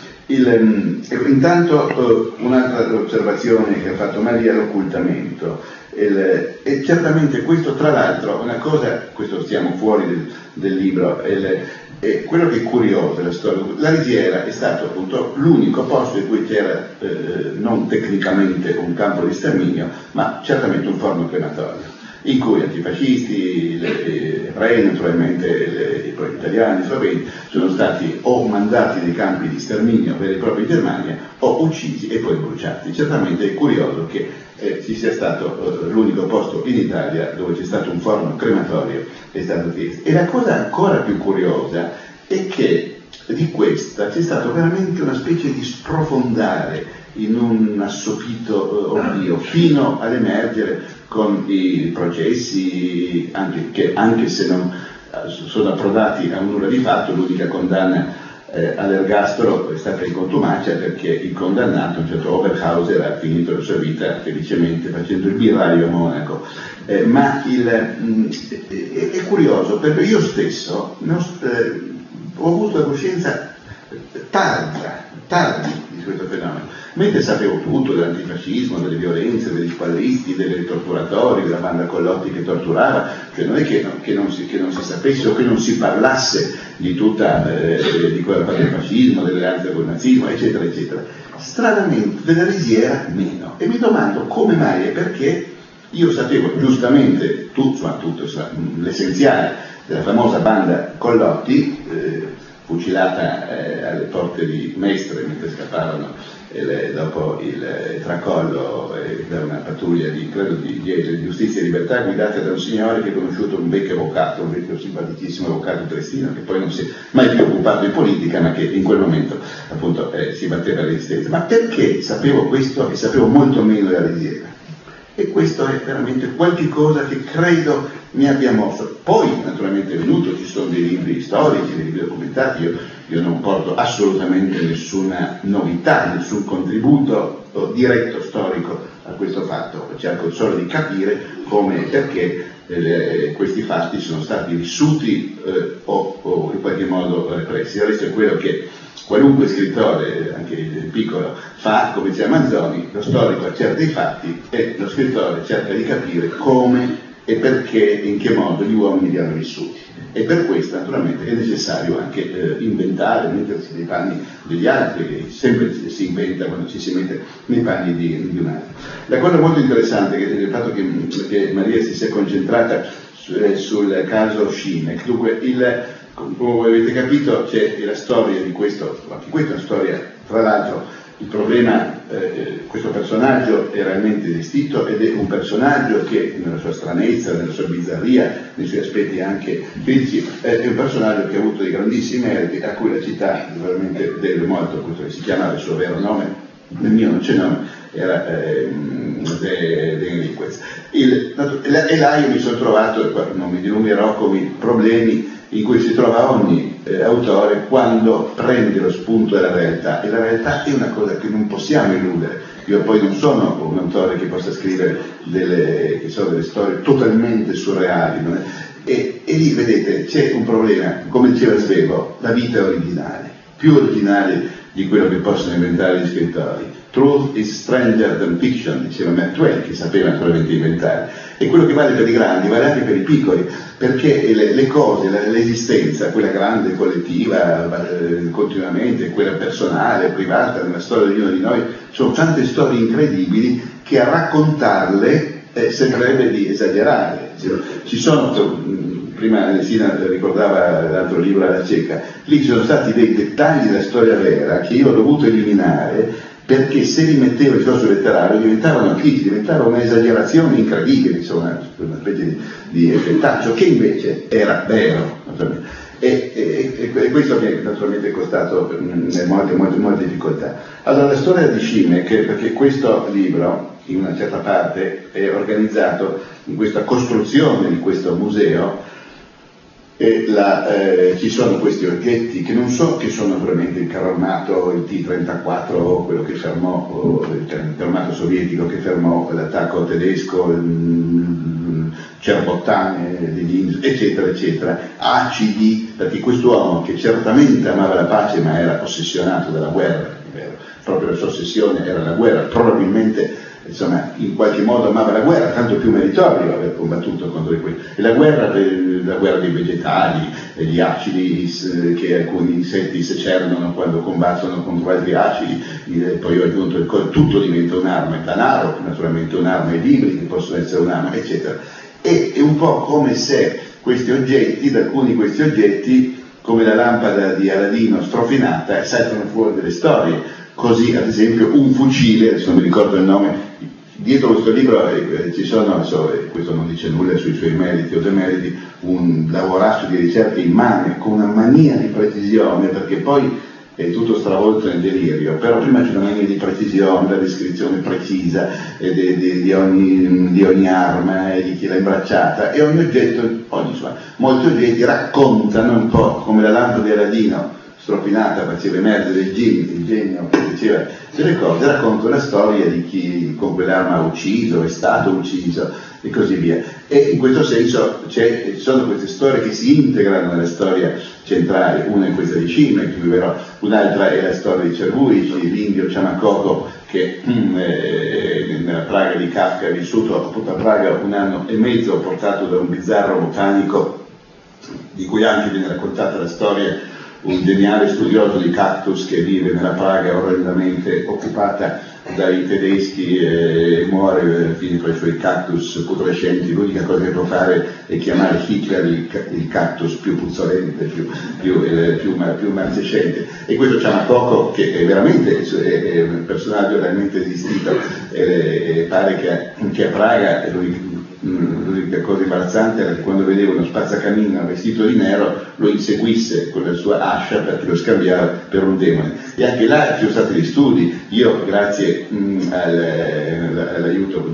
Intanto un'altra osservazione che ha fatto Maria è l'occultamento, e certamente questo, tra l'altro, una cosa, questo stiamo fuori del libro, quello che è curioso della storia, la Risiera è stato appunto l'unico posto in cui c'era non tecnicamente un campo di sterminio, ma certamente un forno crematorio, in cui antifascisti, ebrei, naturalmente i italiani, sloveni, sono stati o mandati nei campi di sterminio veri e propri in Germania, o uccisi e poi bruciati. Certamente è curioso che ci sia stato l'unico posto in Italia dove c'è stato un forno crematorio, è stato Trieste. E la cosa ancora più curiosa è che di questa c'è stato veramente una specie di sprofondare in un assopito oblio, fino ad emergere con i processi, anche se non sono approdati a nulla di fatto. L'unica condanna all'ergastolo è stata in contumacia perché il condannato, un certo Oberhauser, ha finito la sua vita felicemente facendo il birraio a Monaco. Ma è curioso perché io stesso ho avuto la coscienza tardi di questo fenomeno, mentre sapevo tutto dell'antifascismo, delle violenze, degli squadristi, dei torturatori, della banda Collotti che torturava, cioè non è che non si sapesse o che non si parlasse di tutta di quella parte del fascismo, dell'alleanza col nazismo, eccetera, eccetera. Stranamente della risiera meno, e mi domando come mai e perché. Io sapevo giustamente tutto l'essenziale della famosa banda Collotti, fucilata alle porte di Mestre mentre scappavano dopo il tracollo da una pattuglia di giustizia e libertà guidata da un signore che ha conosciuto un vecchio avvocato, un vecchio simpaticissimo avvocato triestino che poi non si è mai più occupato di politica, ma che in quel momento appunto si batteva all'esistenza. Ma perché sapevo questo e sapevo molto meno della risiera? E questo è veramente qualche cosa che credo mi abbia mosso. Poi naturalmente è venuto, ci sono dei libri storici, dei libri documentati, io non porto assolutamente nessuna novità, nessun contributo diretto storico a questo fatto, cerco solo di capire come e perché questi fatti sono stati vissuti o in qualche modo repressi. Il resto è quello che qualunque scrittore, anche piccolo, fa, come diceva Manzoni, lo storico accerta i fatti e lo scrittore cerca di capire come e perché e in che modo gli uomini li hanno vissuti. E per questo naturalmente è necessario anche inventare, mettersi nei panni degli altri, che sempre si inventa quando ci si mette nei panni di un altro. La cosa molto interessante è il fatto che Maria si sia concentrata sul caso Schimek. Dunque, come avete capito, c'è la storia di questo, anche questa è una storia, tra l'altro, il problema, questo personaggio è realmente esistito ed è un personaggio che nella sua stranezza, nella sua bizzarria, nei suoi aspetti anche fisici, è un personaggio che ha avuto dei grandissimi meriti, a cui la città veramente deve molto, questo che si chiamava il suo vero nome, nel mio non c'è nome, era De Enriquez. E là io mi sono trovato, non mi dilungherò, con i problemi in cui si trova ogni autore quando prende lo spunto dalla realtà, e la realtà è una cosa che non possiamo illudere. Io poi non sono un autore che possa scrivere delle storie totalmente surreali, e lì vedete c'è un problema, come diceva Svevo, la vita è originale, più originale di quello che possono inventare gli scrittori. Truth is stranger than fiction, diceva Mark Twain, che sapeva naturalmente inventare. E quello che vale per i grandi vale anche per i piccoli, perché le cose, l'esistenza, quella grande, collettiva, continuamente, quella personale, privata, nella storia di ognuno di noi, sono tante storie incredibili che a raccontarle sembrerebbe di esagerare. Ci sono, prima Sina ricordava l'altro libro alla cieca, lì ci sono stati dei dettagli della storia vera che io ho dovuto eliminare, perché se li mettevo in discorso letterario diventavano antichi, diventava un'esagerazione incredibile, insomma, una specie di effettaccio che invece era vero, naturalmente. E questo mi è naturalmente costato molte difficoltà. Allora, la storia di Schimek, perché questo libro in una certa parte è organizzato in questa costruzione di questo museo, e ci sono questi oggetti che non so che sono veramente il carro armato, il T-34, quello che fermò, il carro armato sovietico che fermò l'attacco tedesco, cerbottane degli indios, eccetera, eccetera, acidi, perché quest'uomo che certamente amava la pace ma era ossessionato dalla guerra, proprio la sua ossessione era la guerra, probabilmente insomma in qualche modo amava la guerra, tanto più meritorio aver combattuto contro quelli. E la guerra dei vegetali, gli acidi che alcuni insetti secernono quando combattono contro altri acidi, poi ho aggiunto tutto diventa un'arma, il danaro naturalmente un'arma, i libri che possono essere un'arma, eccetera. E è un po' come se questi oggetti, da alcuni di questi oggetti, come la lampada di Aladino strofinata, saltano fuori delle storie. Così, ad esempio, un fucile, adesso non mi ricordo il nome, dietro questo libro ci sono, questo non dice nulla sui suoi meriti o demeriti, un lavoraggio di ricerca immane, con una mania di precisione, perché poi è tutto stravolto nel delirio, però prima c'è una mania di precisione, la descrizione precisa di ogni arma e di chi l'ha imbracciata, e ogni oggetto, molti oggetti raccontano un po' come la lampada di Aladino stropinata faceva emergere il genio che diceva delle cose, racconta la storia di chi con quell'arma ha ucciso, è stato ucciso e così via. E in questo senso ci sono queste storie che si integrano nella storia centrale, una è questa di Šimek, un'altra è la storia di Červujić, l'indio Ciamacocco che nella Praga di Kafka ha vissuto appunto a Praga 1 anno e mezzo, portato da un bizzarro botanico di cui anche viene raccontata la storia, un geniale studioso di cactus che vive nella Praga orrendamente occupata dai tedeschi e muore fino con i suoi cactus putrescenti. L'unica cosa che può fare è chiamare Hitler il cactus più puzzolente, più marcescente. E questo Ciamacocco, che è veramente è un personaggio realmente esistito, pare che a Praga l'unica cosa imbarazzante era che quando vedeva uno spazzacamino vestito di nero lo inseguisse con la sua ascia perché lo scambiava per un demone. E anche là ci sono stati gli studi. Io grazie all'aiuto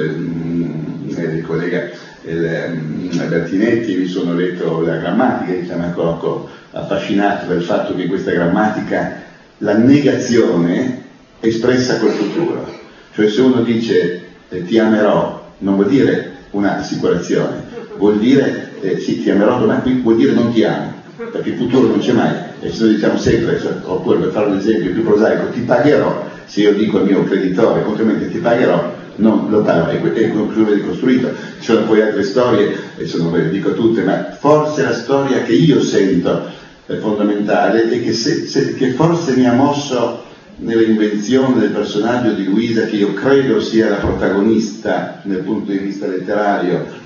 del collega Bertinetti mi sono letto la grammatica di Ciamacocco, affascinato dal fatto che questa grammatica, la negazione è espressa col futuro, cioè se uno dice ti amerò non vuol dire un'assicurazione, vuol dire sì, ti amerò domani, qui vuol dire non ti amo, perché il futuro non c'è mai. E se noi diciamo sempre, oppure per fare un esempio più prosaico, ti pagherò, se io dico al mio creditore contenuamente ti pagherò, non lo pago, è come ricostruito. Ci sono poi altre storie, ve le dico tutte, ma forse la storia che io sento fondamentale è che forse mi ha mosso nell'invenzione del personaggio di Luisa, che io credo sia la protagonista dal punto di vista letterario,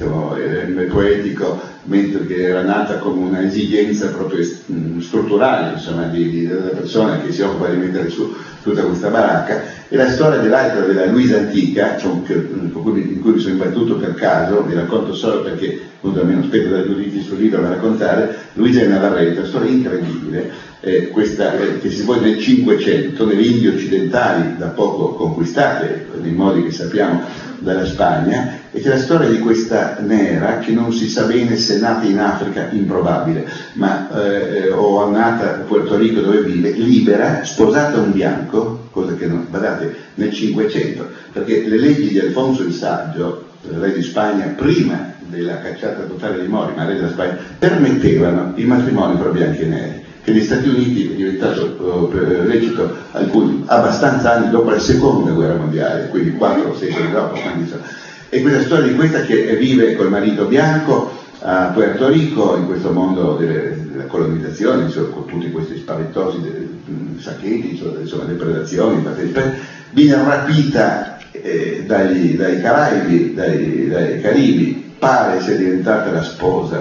poetico, mentre che era nata come una esigenza proprio strutturale, insomma, della persona che si occupa di mettere su tutta questa baracca. E la storia dell'altra, della Luisa antica, in cui mi sono imbattuto per caso, vi racconto solo perché appunto almeno aspetto dai giudizi sul libro da raccontare. Luisa è Navarrete, una storia incredibile, questa che si svolge nel 500 nelle Indie occidentali, da poco conquistate nei modi che sappiamo dalla Spagna, e c'è la storia di questa nera che non si sa bene se è nata in Africa, improbabile, ma o nata a Puerto Rico dove vive, libera, sposata a un bianco, cosa che non, guardate, nel 500, perché le leggi di Alfonso il Saggio, re di Spagna, prima della cacciata totale di Mori, ma re della Spagna, permettevano il matrimonio tra bianchi e neri, che negli Stati Uniti è diventato lecito abbastanza anni dopo la seconda guerra mondiale, quindi 4 o 6 anni dopo. E questa storia di questa che vive col marito bianco a Puerto Rico, in questo mondo della colonizzazione, con tutti questi spaventosi sacchetti, insomma, depredazioni, viene rapita dai Caraibi, dai Caribi, pare sia diventata la sposa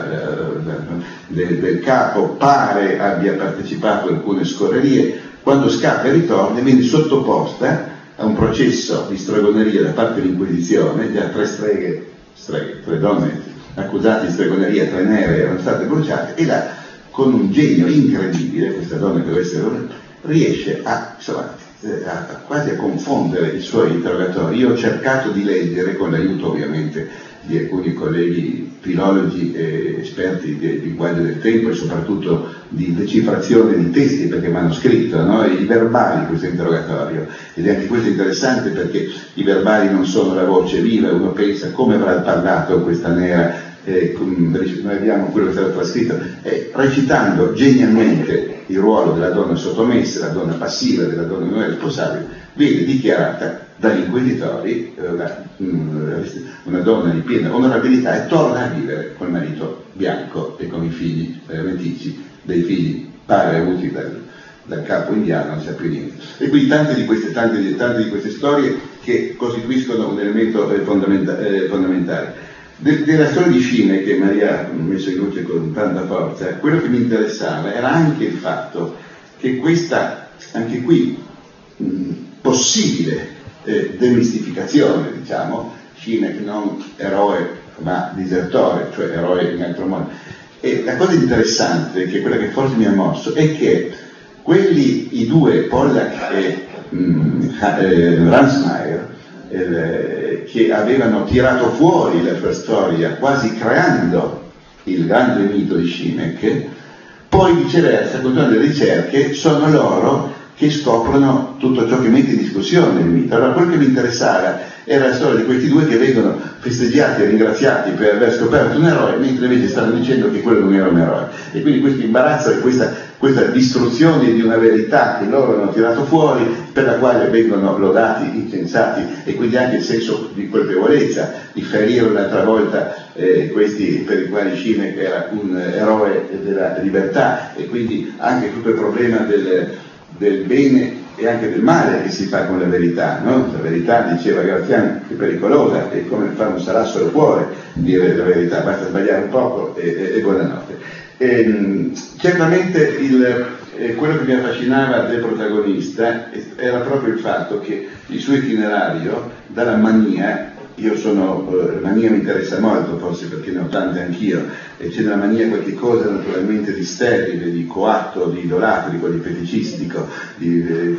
del capo, pare abbia partecipato a alcune scorrerie, quando scappa e ritorna viene sottoposta a un processo di stregoneria da parte dell'Inquisizione. Già 3 donne accusate di stregoneria, 3 nere erano state bruciate, e là, con un genio incredibile, questa donna che deve essere riesce quasi a confondere i suoi interrogatori. Io ho cercato di leggere, con l'aiuto ovviamente di alcuni colleghi filologi e esperti del linguaggio del tempo e soprattutto di decifrazione di testi, perché mi hanno scritto, no? I verbali di questo interrogatorio, ed è anche questo interessante perché i verbali non sono la voce viva. Uno pensa come avrà parlato questa nera, noi abbiamo quello che è stato trascritto, recitando genialmente il ruolo della donna sottomessa, la donna passiva, della donna non responsabile, viene dichiarata dagli inquisitori una donna di piena onorabilità e torna a vivere col marito bianco e con i figli metici, dei figli pare avuti dal capo indiano, non sa più niente. E quindi tante di queste storie che costituiscono un elemento fondamentale. Della storia di Šimek, che Maria ha messo in luce con tanta forza, quello che mi interessava era anche il fatto che questa, anche qui, possibile demistificazione, diciamo, Šimek non eroe ma disertore, cioè eroe in altro modo. E la cosa interessante, che è quella che forse mi ha mosso, è che i due, Pollack e Ransmayr, che avevano tirato fuori la sua storia, quasi creando il grande mito di Šimek, poi viceversa, continuando le ricerche, sono loro che scoprono tutto ciò che mette in discussione il mito. Allora quello che mi interessava era la storia di questi due che vengono festeggiati e ringraziati per aver scoperto un eroe, mentre invece stanno dicendo che quello non era un eroe. E quindi questo imbarazzo e questa distruzione di una verità che loro hanno tirato fuori, per la quale vengono lodati, incensati, e quindi anche il senso di colpevolezza di ferire un'altra volta questi per i quali Schimek era un eroe della libertà, e quindi anche tutto il problema del bene e anche del male che si fa con la verità, no? La verità, diceva Graziani, è pericolosa, è come fare un salasso al cuore dire la verità, basta sbagliare un poco e buonanotte. Certamente quello che mi affascinava del protagonista era proprio il fatto che il suo itinerario dalla mania, mania mi interessa molto, forse perché ne ho tante anch'io, e c'è nella mania qualche cosa naturalmente di sterile, di coatto, di idolatrico, di feticistico, di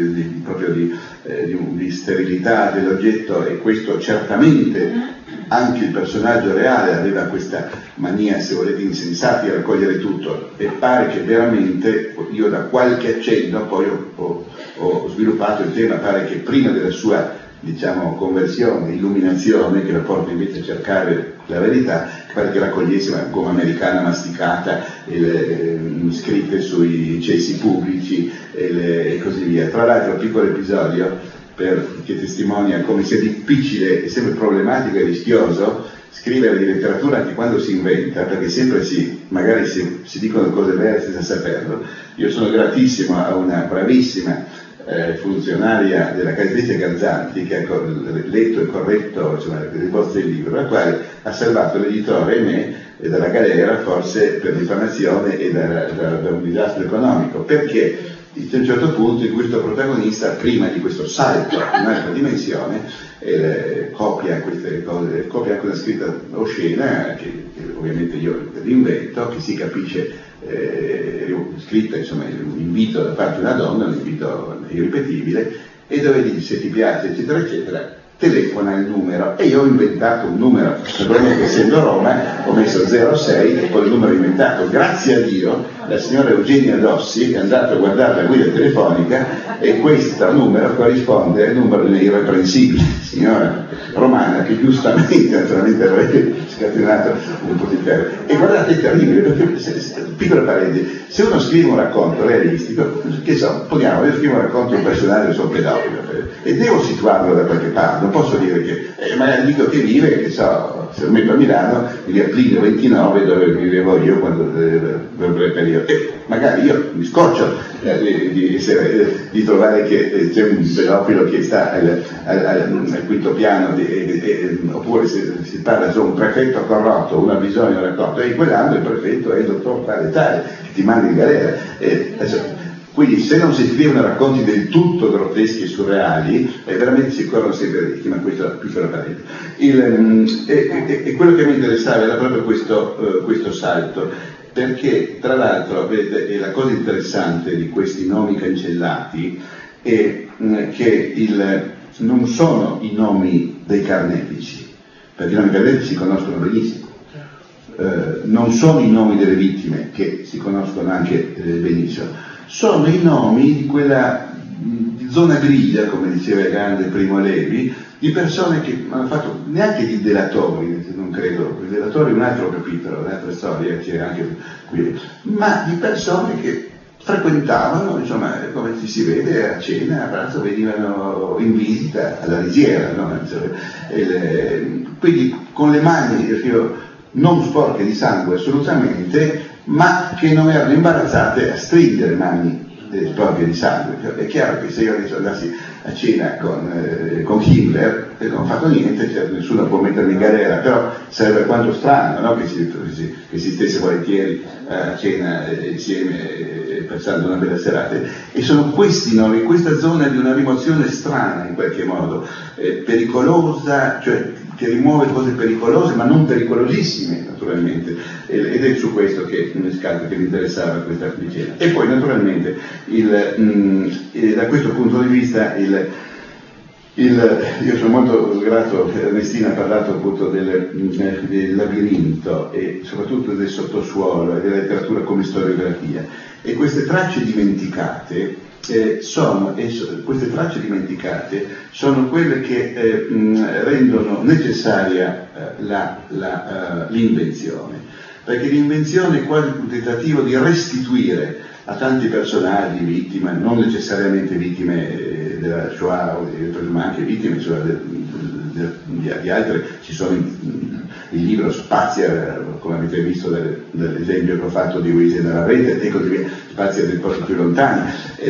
sterilità dell'oggetto, e questo certamente anche il personaggio reale aveva questa mania, se volete, insensata di raccogliere tutto, e pare che veramente, io da qualche accenno poi ho sviluppato il tema, pare che prima della sua conversione, illuminazione, che la porta invece a cercare la verità, pare che raccogliesse una gomma americana masticata, scritte sui cessi pubblici e così via. Tra l'altro, un piccolo episodio che testimonia come sia difficile e sempre problematico e rischioso scrivere di letteratura anche quando si inventa, perché sempre magari si dicono cose vere senza saperlo. Io sono gratissimo a una bravissima funzionaria della casa editrice Garzanti, che ha letto e corretto le bozze del libro, la quale ha salvato l'editore e me dalla galera, forse per diffamazione e da un disastro economico, perché a un certo punto in questo protagonista, prima di questo salto in un'altra dimensione, copia queste cose, copia anche una scritta oscena, che ovviamente io l'invento, che si capisce, scritta, un invito da parte di una donna, un invito irripetibile, e dove dice: se ti piace, eccetera, eccetera, telefona il numero. E io ho inventato un numero, naturalmente essendo Roma ho messo 06 e poi il numero inventato. Grazie a Dio la signora Eugenia Dossi è andata a guardare la guida telefonica, e questo numero corrisponde al numero dell'irreprensibile signora romana, che giustamente naturalmente avrebbe scatenato un po' di ferro. E guardate, è terribile, perché, piccola parentesi, se uno scrive un racconto realistico, che so, io scrivo un racconto di un personaggio, sono pedofilo, e devo situarlo da qualche parte, non posso dire che magari dico che vive, che so, se lo metto a Milano, via Plinio 29, dove vivevo io quando per breve periodo, e magari io mi scoccio di trovare che c'è un pedofilo che sta al quinto piano, oppure se si parla di un prefetto corrotto, uno ha bisogno di un racconto, e in quell'anno il prefetto è il dottor tale, che ti manda in galera. Quindi se non si scrivono racconti del tutto grotteschi e surreali, veramente si corrono sempre rischi, ma questo è una piccola parentesi. E quello che mi interessava era proprio questo salto, perché tra l'altro, vedete, la cosa interessante di questi nomi cancellati è che non sono i nomi dei carnefici, perché i nomi carnefici si conoscono benissimo. Non sono i nomi delle vittime, che si conoscono anche benissimo, sono i nomi di quella zona grigia, come diceva il grande Primo Levi, di persone che hanno fatto, neanche di delatori, non credo, i delatori è un altro capitolo, un'altra storia, c'è anche qui, ma di persone che frequentavano, come ci si vede a cena, a pranzo, venivano in visita alla Risiera, no? Quindi con le mani non sporche di sangue assolutamente, ma che non erano imbarazzate a stringere mani sporche di sangue. È chiaro che se io adesso andassi a cena con Hitler e non ho fatto niente, certo, nessuno può mettermi in galera, però sarebbe alquanto strano, no? che si stesse volentieri a cena insieme, passando una bella serata. E sono questi nomi, questa zona di una rimozione strana in qualche modo, pericolosa, cioè che rimuove cose pericolose ma non pericolosissime naturalmente, ed è su questo che mi interessava questa vicenda. E poi naturalmente da questo punto di vista Io sono molto grato che Ernestina ha parlato appunto del labirinto e soprattutto del sottosuolo e della letteratura come storiografia. E queste tracce dimenticate sono quelle che rendono necessaria l'invenzione, perché l'invenzione è quasi un tentativo di restituire a tanti personaggi vittime, non necessariamente vittime della Shoah, ma anche vittime di altre. Ci sono, il libro spazia, come avete visto dall'esempio che ho fatto di Luigi nella rete, e così via, spazia dei posti più lontani,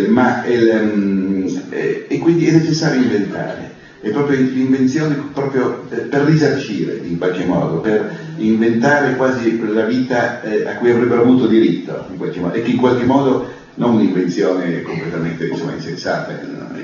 e quindi è necessario inventare. È proprio l'invenzione proprio per risarcire in qualche modo, per inventare quasi la vita a cui avrebbero avuto diritto in qualche modo, e che in qualche modo non un'invenzione completamente insensata,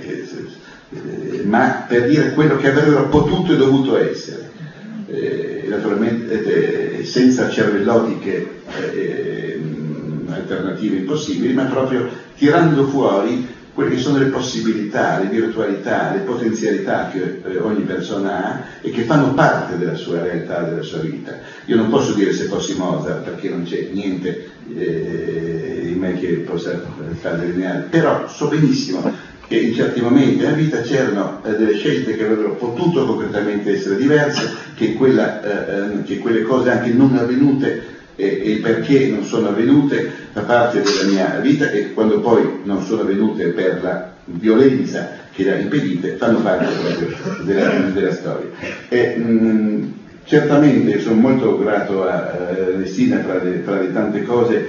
ma per dire quello che avrebbero potuto e dovuto essere, naturalmente senza cervellotiche alternative impossibili, ma proprio tirando fuori quelle che sono le possibilità, le virtualità, le potenzialità che ogni persona ha e che fanno parte della sua realtà, della sua vita. Io non posso dire se fossi Mozart, perché non c'è niente in me che possa far delineare, però so benissimo che in certi momenti della vita c'erano delle scelte che avrebbero potuto concretamente essere diverse, che quelle cose anche non avvenute e perché non sono avvenute da parte della mia vita, e quando poi non sono avvenute per la violenza che le ha impedite, fanno parte proprio della storia. Certamente sono molto grato a Ernestina fra le tante cose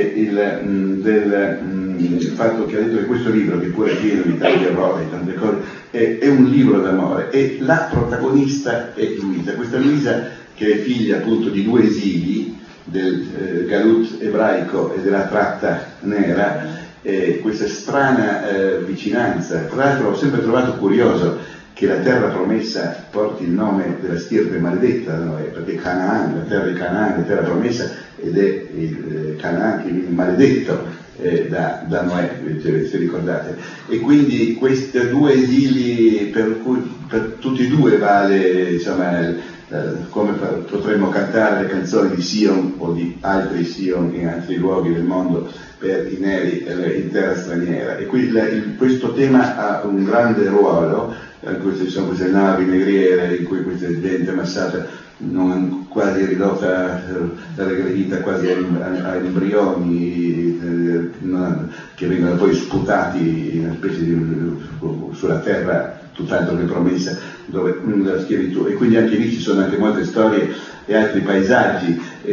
del fatto che ha detto che questo libro, che pure è pieno di tanti errori, tante cose, è un libro d'amore, e la protagonista è Luisa. Questa Luisa, che è figlia appunto di due esili, del galut ebraico e della tratta nera, questa strana vicinanza. Tra l'altro ho sempre trovato curioso che la terra promessa porti il nome della stirpe maledetta da Noè, perché Canaan, la terra di Canaan, la terra promessa, ed è il Canaan che viene maledetto da Noè, se ricordate. E quindi questi due esili, per cui per tutti e due vale, insomma, come potremmo cantare le canzoni di Sion o di altri Sion in altri luoghi del mondo per i neri in terra straniera. E qui questo tema ha un grande ruolo, in cui ci sono queste navi negriere, in cui questa gente ammassata, non quasi ridotta, regredita quasi agli embrioni, che vengono poi sputati in una specie sulla terra tutt'altro che promessa, dove la schiavitù. E quindi anche lì ci sono anche molte storie e altri paesaggi,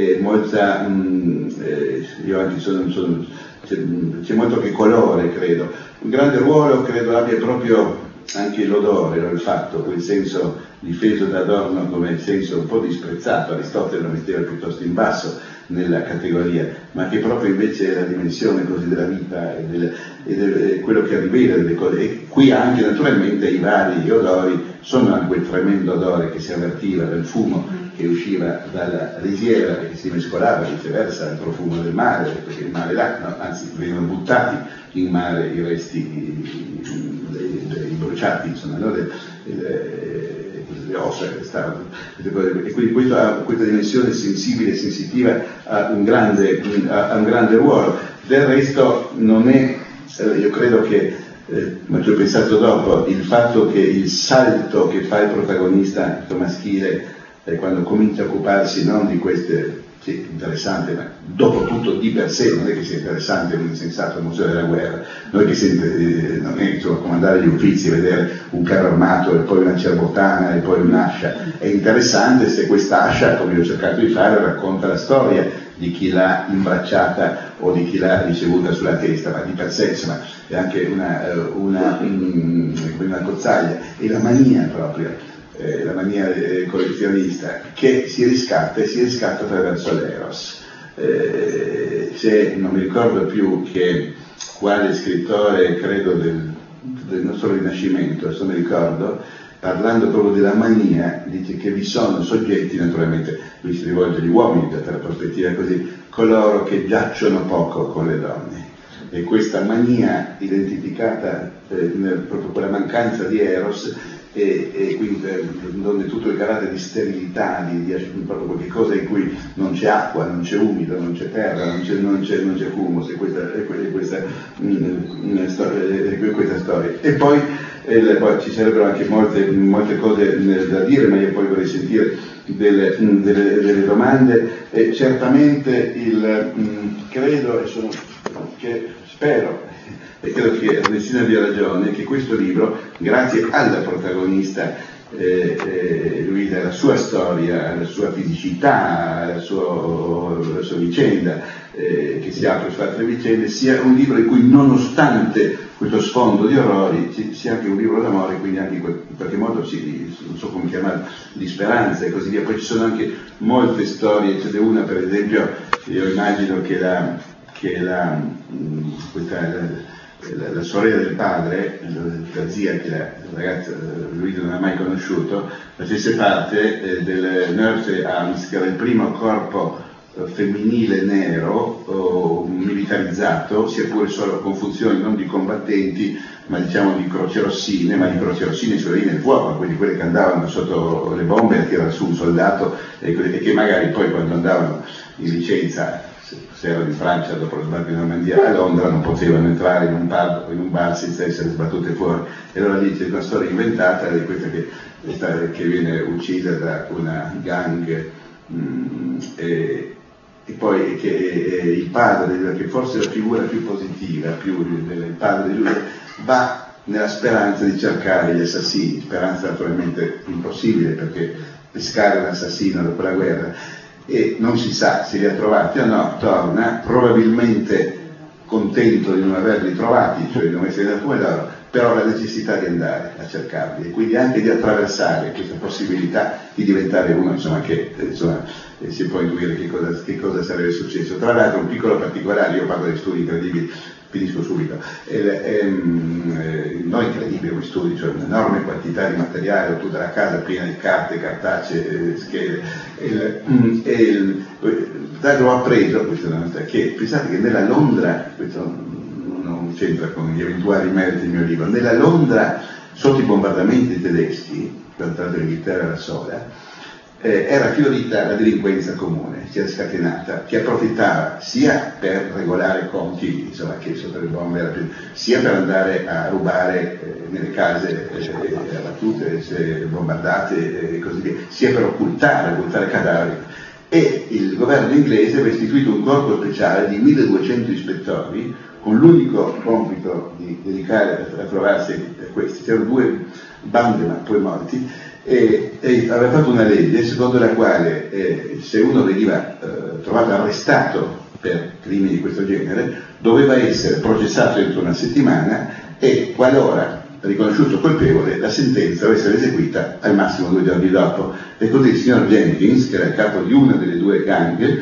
c'è molto che colore, credo. Un grande ruolo credo abbia proprio anche l'odore, l'olfatto, quel senso difeso da Adorno come senso un po' disprezzato. Aristotele lo metteva piuttosto in basso nella categoria, ma che proprio invece è la dimensione così della vita e quello che rivela delle cose. E qui anche naturalmente i vari odori sono anche quel tremendo odore che si avvertiva dal fumo che usciva dalla risiera e che si mescolava viceversa al profumo del mare, perché il mare là, no, anzi vengono buttati in mare i resti dei bruciati, insomma, no? Le ossa che stavano, e quindi questa dimensione sensibile e sensitiva ha un grande ruolo. Del resto non è, io credo che, ma ci ho pensato dopo, il fatto che il salto che fa il protagonista maschile quando comincia a occuparsi non di queste, sì, interessante, ma dopo tutto di per sé non è che sia interessante o insensato il Museo della Guerra, non è che non è comandare gli uffizi, vedere un carro armato e poi una cerbotana e poi un'ascia. È interessante se quest'ascia, come ho cercato di fare, racconta la storia di chi l'ha imbracciata o di chi l'ha ricevuta sulla testa, ma di per sé, insomma, è anche una cozzaglia. E la mania proprio, la mania collezionista, che si riscatta attraverso l'eros. Non mi ricordo più quale scrittore, credo del nostro Rinascimento, se mi ricordo, parlando proprio della mania, dice che vi sono soggetti, naturalmente lui si rivolge agli uomini per la prospettiva così, coloro che giacciono poco con le donne. E questa mania identificata proprio con la mancanza di eros e quindi donde tutto il carattere di sterilità, di proprio qualche cosa in cui non c'è acqua, non c'è umido, non c'è terra, non c'è humus, e questa storia. E poi ci sarebbero anche molte cose da dire, ma io poi vorrei sentire delle domande. Certamente credo spero e credo che Ernestina abbia ragione, che questo libro, grazie alla protagonista Luisa, alla sua storia, alla sua fisicità, alla sua vicenda, che si apre su altre vicende, sia un libro in cui, nonostante questo sfondo di orrori, sia anche un libro d'amore, quindi anche in qualche modo, non so come chiamarlo, di speranza e così via. Poi ci sono anche molte storie, ce n'è una per esempio, io immagino che la sorella del padre, la zia che la ragazza Luisa non ha mai conosciuto, facesse parte del Nurse Arms, che era il primo corpo femminile nero militarizzato, sia pure solo con funzioni non di combattenti, ma diciamo di croce rossine sulle linee del fuoco, quindi quelle che andavano sotto le bombe a tirare su un soldato e che magari poi quando andavano in licenza, se erano in Francia dopo lo sbarco di Normandia, a Londra non potevano entrare in un pub o in un bar senza essere sbattute fuori. E allora lì c'è una storia inventata di questa che viene uccisa da una gang e poi che il padre, che forse è la figura più positiva, il padre di lui, va nella speranza di cercare gli assassini, speranza naturalmente impossibile perché pescare un assassino dopo la guerra, e non si sa se li ha trovati o no, torna probabilmente contento di non averli trovati, cioè di non essere da come loro, però la necessità di andare a cercarli e quindi anche di attraversare questa possibilità di diventare uno, si può intuire che cosa sarebbe successo. Tra l'altro un piccolo particolare, io parlo di studi incredibili, finisco subito, non incredibile questi studi, cioè un'enorme quantità di materiale, ho tutta la casa piena di carte, cartacee, schede, ho appreso, che pensate che nella Londra, questo non c'entra con gli eventuali meriti del mio libro, nella Londra sotto i bombardamenti tedeschi, quando tra l'Inghilterra era sola, era fiorita la delinquenza comune, si era scatenata, che approfittava sia per regolare conti, che sotto le bombe era più, sia per andare a rubare nelle case abbattute, bombardate e così via, sia per occultare cadaveri. E il governo inglese aveva istituito un corpo speciale di 1200 ispettori con l'unico compito di dedicare a trovarsi a questi. C'erano 2 bande ma poi morti. E aveva fatto una legge secondo la quale se uno veniva trovato arrestato per crimini di questo genere doveva essere processato entro una settimana e qualora riconosciuto colpevole la sentenza doveva essere eseguita al massimo 2 giorni dopo. E così il signor Jenkins, che era il capo di una delle 2 gang,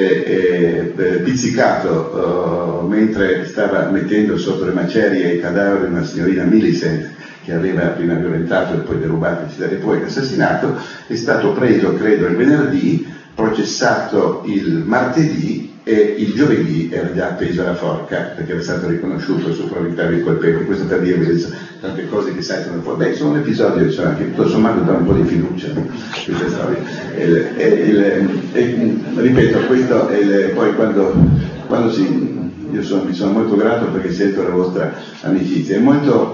pizzicato mentre stava mettendo sotto le macerie i cadaveri di una signorina Millicent che aveva prima violentato e poi derubato e poi assassinato, è stato preso credo il venerdì, processato il martedì e il giovedì era già appeso alla forca perché era stato riconosciuto il suo probabile colpevole. Questo per dirvi tante cose che saltano fuori. Beh, sono un episodio che tutto sommato dà un po' di fiducia, no? Questa storia. Ripeto, questo è poi quando mi sono molto grato perché sento la vostra amicizia, è molto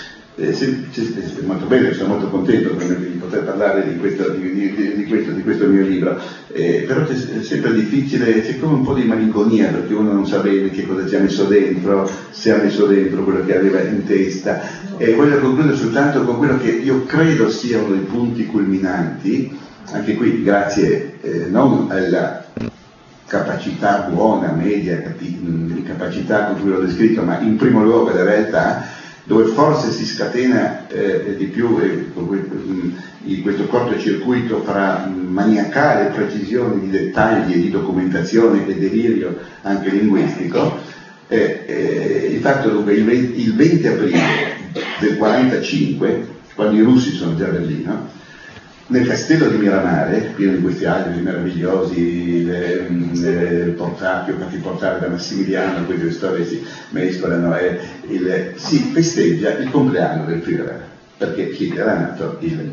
bene, sono molto contento di poter parlare di questo mio libro, però è sempre difficile, c'è come un po' di malinconia perché uno non sa bene che cosa ci ha messo dentro, se ha messo dentro quello che aveva in testa, e voglio concludere soltanto con quello che io credo sia uno dei punti culminanti, anche qui grazie non alla capacità buona, media, capacità con cui l'ho descritto, ma in primo luogo alla realtà, dove forse si scatena di più questo cortocircuito fra maniacale precisione di dettagli e di documentazione e delirio anche linguistico, il fatto dunque il 20 aprile del 45, quando i russi sono già a Berlino, nel castello di Miramare, pieno di questi alberi meravigliosi, portati o fatti portare da Massimiliano, queste storie si mescolano, si festeggia il compleanno del Führer. perché Hitler è nato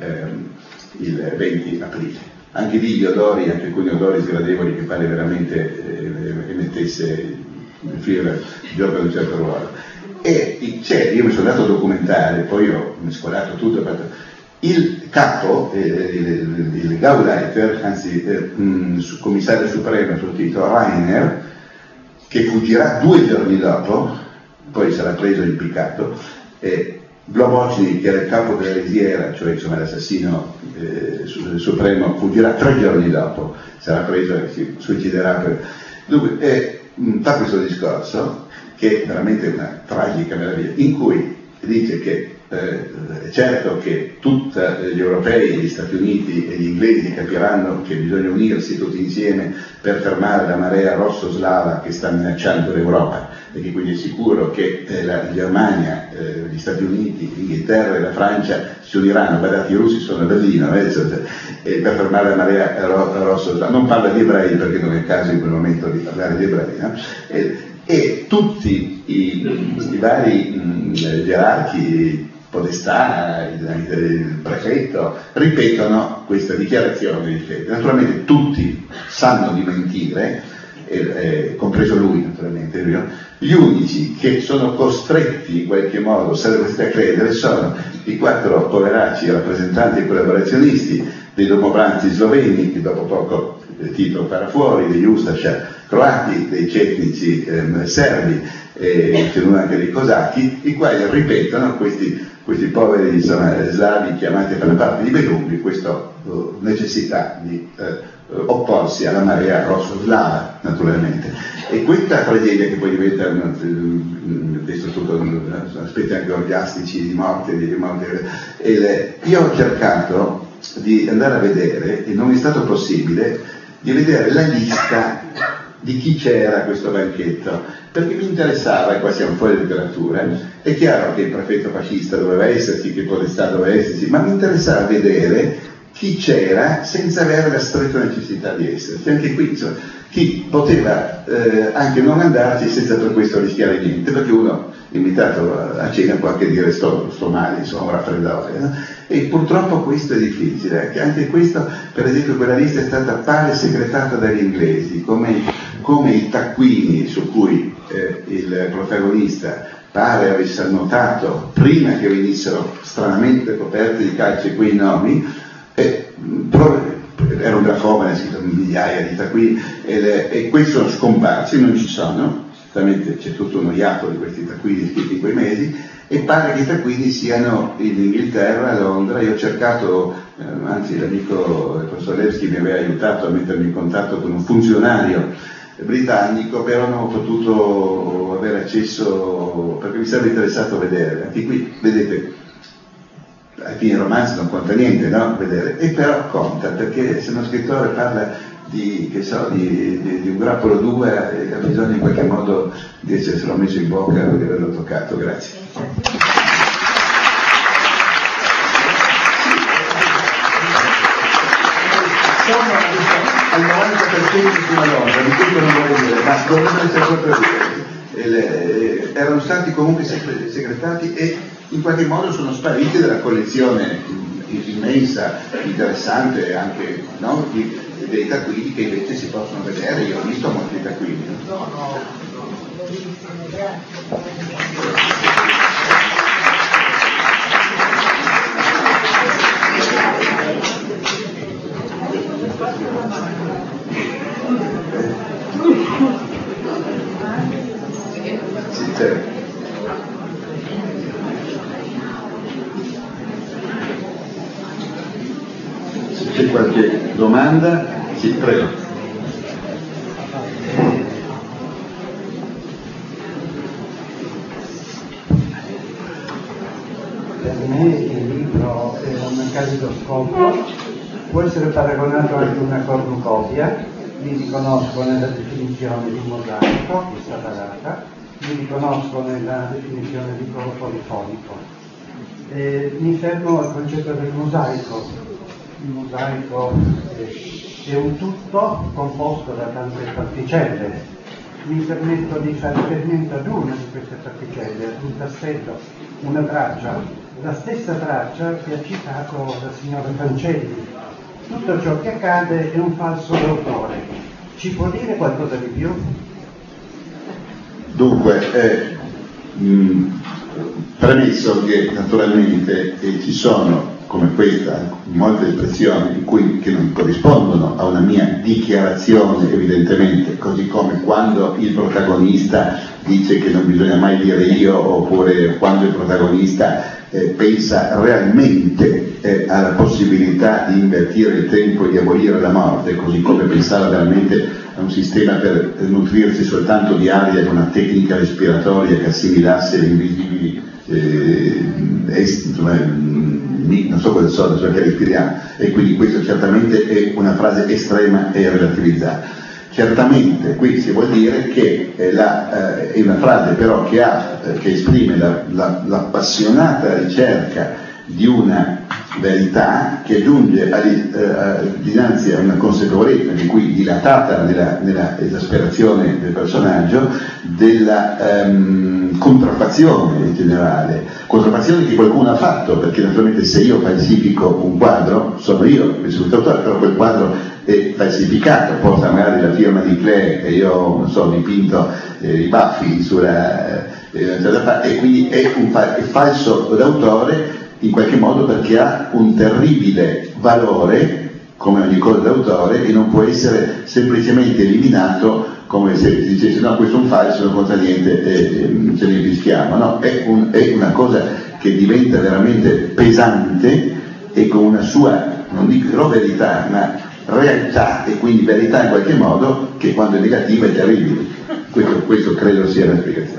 il 20 aprile. Anche lì gli odori, anche alcuni odori sgradevoli che pare veramente emettesse il Führer gioca un certo ruolo. E io mi sono andato a documentare, poi ho mescolato tutto, il capo, il Gauleiter, anzi commissario supremo sul titolo, Rainer, che fuggirà 2 giorni dopo, poi sarà preso e impiccato, Globocny, che era il capo della risiera, cioè insomma l'assassino supremo, fuggirà 3 giorni dopo, sarà preso e si suiciderà. Dunque, fa questo discorso, che è veramente una tragica meraviglia, in cui dice che è certo che tutti gli europei, gli Stati Uniti e gli inglesi capiranno che bisogna unirsi tutti insieme per fermare la marea rosso-slava che sta minacciando l'Europa, e che quindi è sicuro che la Germania, gli Stati Uniti, l'Inghilterra e la Francia si uniranno. Guardate, i russi sono a Berlino per fermare la marea rosso-slava. Non parla di ebrei perché non è il caso in quel momento di parlare di ebrei, no? E tutti i vari gerarchi, podestà, il prefetto, ripetono questa dichiarazione di fede. Naturalmente tutti sanno di mentire, compreso lui naturalmente. Gli unici che sono costretti in qualche modo, sarebbero a credere, sono i 4 poveracci rappresentanti e collaborazionisti dei domobranzi sloveni, che dopo poco Tito farà fuori, degli Ustascia croati, dei cetnici serbi, c'è uno anche dei cosacchi, i quali ripetono questi poveri slavi chiamati a fare parte di Belumbi, questa necessità di opporsi alla marea rosso-slava, naturalmente. E questa tragedia, che poi diventa adesso tutto aspetti anche orgiastici di morte, io ho cercato di andare a vedere, e non è stato possibile, di vedere la lista di chi c'era a questo banchetto, perché mi interessava, e qua siamo fuori letteratura, è chiaro che il prefetto fascista doveva esserci, che il podestà doveva esserci, ma mi interessava vedere chi c'era senza avere la stretta necessità di esserci. Anche qui, insomma, chi poteva anche non andarci senza per questo rischiare niente, perché uno invitato a cena può anche dire sto male, insomma, un raffreddore, no? E purtroppo questo è difficile, anche questo, per esempio, quella lista è stata pare segretata dagli inglesi, come i taccuini su cui il protagonista pare avesse annotato prima che venissero stranamente coperti di calce quei nomi, era un grafomane, scritto migliaia di taccuini, e questi sono scomparsi, non ci sono, certamente c'è tutto uno iato di questi taccuini scritti in quei mesi, e pare che i taccuini siano in Inghilterra, a Londra. Io ho cercato, anzi l'amico il professor Levski mi aveva aiutato a mettermi in contatto con un funzionario britannico, però non ho potuto avere accesso, perché mi sarebbe interessato vedere. Anche qui, vedete, alla fine il romanzo non conta niente, no? Vedere, e però conta, perché se uno scrittore parla di un grappolo 2 ha bisogno in qualche modo di esserselo messo in bocca o di averlo toccato. Grazie. Sono al 90% sulla Londra, di questo non vorrei dire, ma dovrebbero essere proprio dire. Erano stati comunque segretati e in qualche modo sono spariti dalla collezione immensa, interessante anche, no? Dei taccuini che invece si possono vedere. Io ho visto molti taccuini. Sì, certo. Se c'è qualche domanda, sì, prego. Per me il libro è un calidoscopio, può essere paragonato anche a una cornucopia. Mi riconosco nella definizione di mosaico, che è stata data, mi riconosco nella definizione di coro polifonico. Mi fermo al concetto del mosaico. Il mosaico è un tutto composto da tante particelle. Mi permetto di fare riferimento ad una di queste particelle, ad un tassello, una braccia la stessa traccia che ha citato la signora Fancelli. Tutto ciò che accade è un falso d'autore. Ci può dire qualcosa di più? Dunque, premesso che naturalmente ci sono, come questa, molte espressioni che non corrispondono a una mia dichiarazione, evidentemente, così come quando il protagonista dice che non bisogna mai dire io, oppure quando il protagonista pensa realmente alla possibilità di invertire il tempo e di abolire la morte, così come pensava veramente a un sistema per nutrirsi soltanto di aria con una tecnica respiratoria che assimilasse le invisibili non so cosa sono, cioè che respiriamo, e quindi questo certamente è una frase estrema e relativizzata. Certamente qui si vuol dire che è una frase però che esprime l'appassionata ricerca di una verità che giunge dinanzi a una consapevolezza di cui dilatata nella esasperazione del personaggio, della contraffazione in generale, contraffazione che qualcuno ha fatto, perché naturalmente se io falsifico un quadro sono io il autore, però quel quadro è falsificato, porta magari la firma di Klee e io non so, ho dipinto i baffi e quindi è falso d'autore in qualche modo, perché ha un terribile valore come ogni cosa d'autore e non può essere semplicemente eliminato come se si dicesse no, questo è un falso, non conta niente e ce ne rischiamo. No, è una cosa che diventa veramente pesante e con una sua, non dico verità, ma realtà, e quindi verità in qualche modo, che quando è negativa è terribile. Questo credo sia la spiegazione.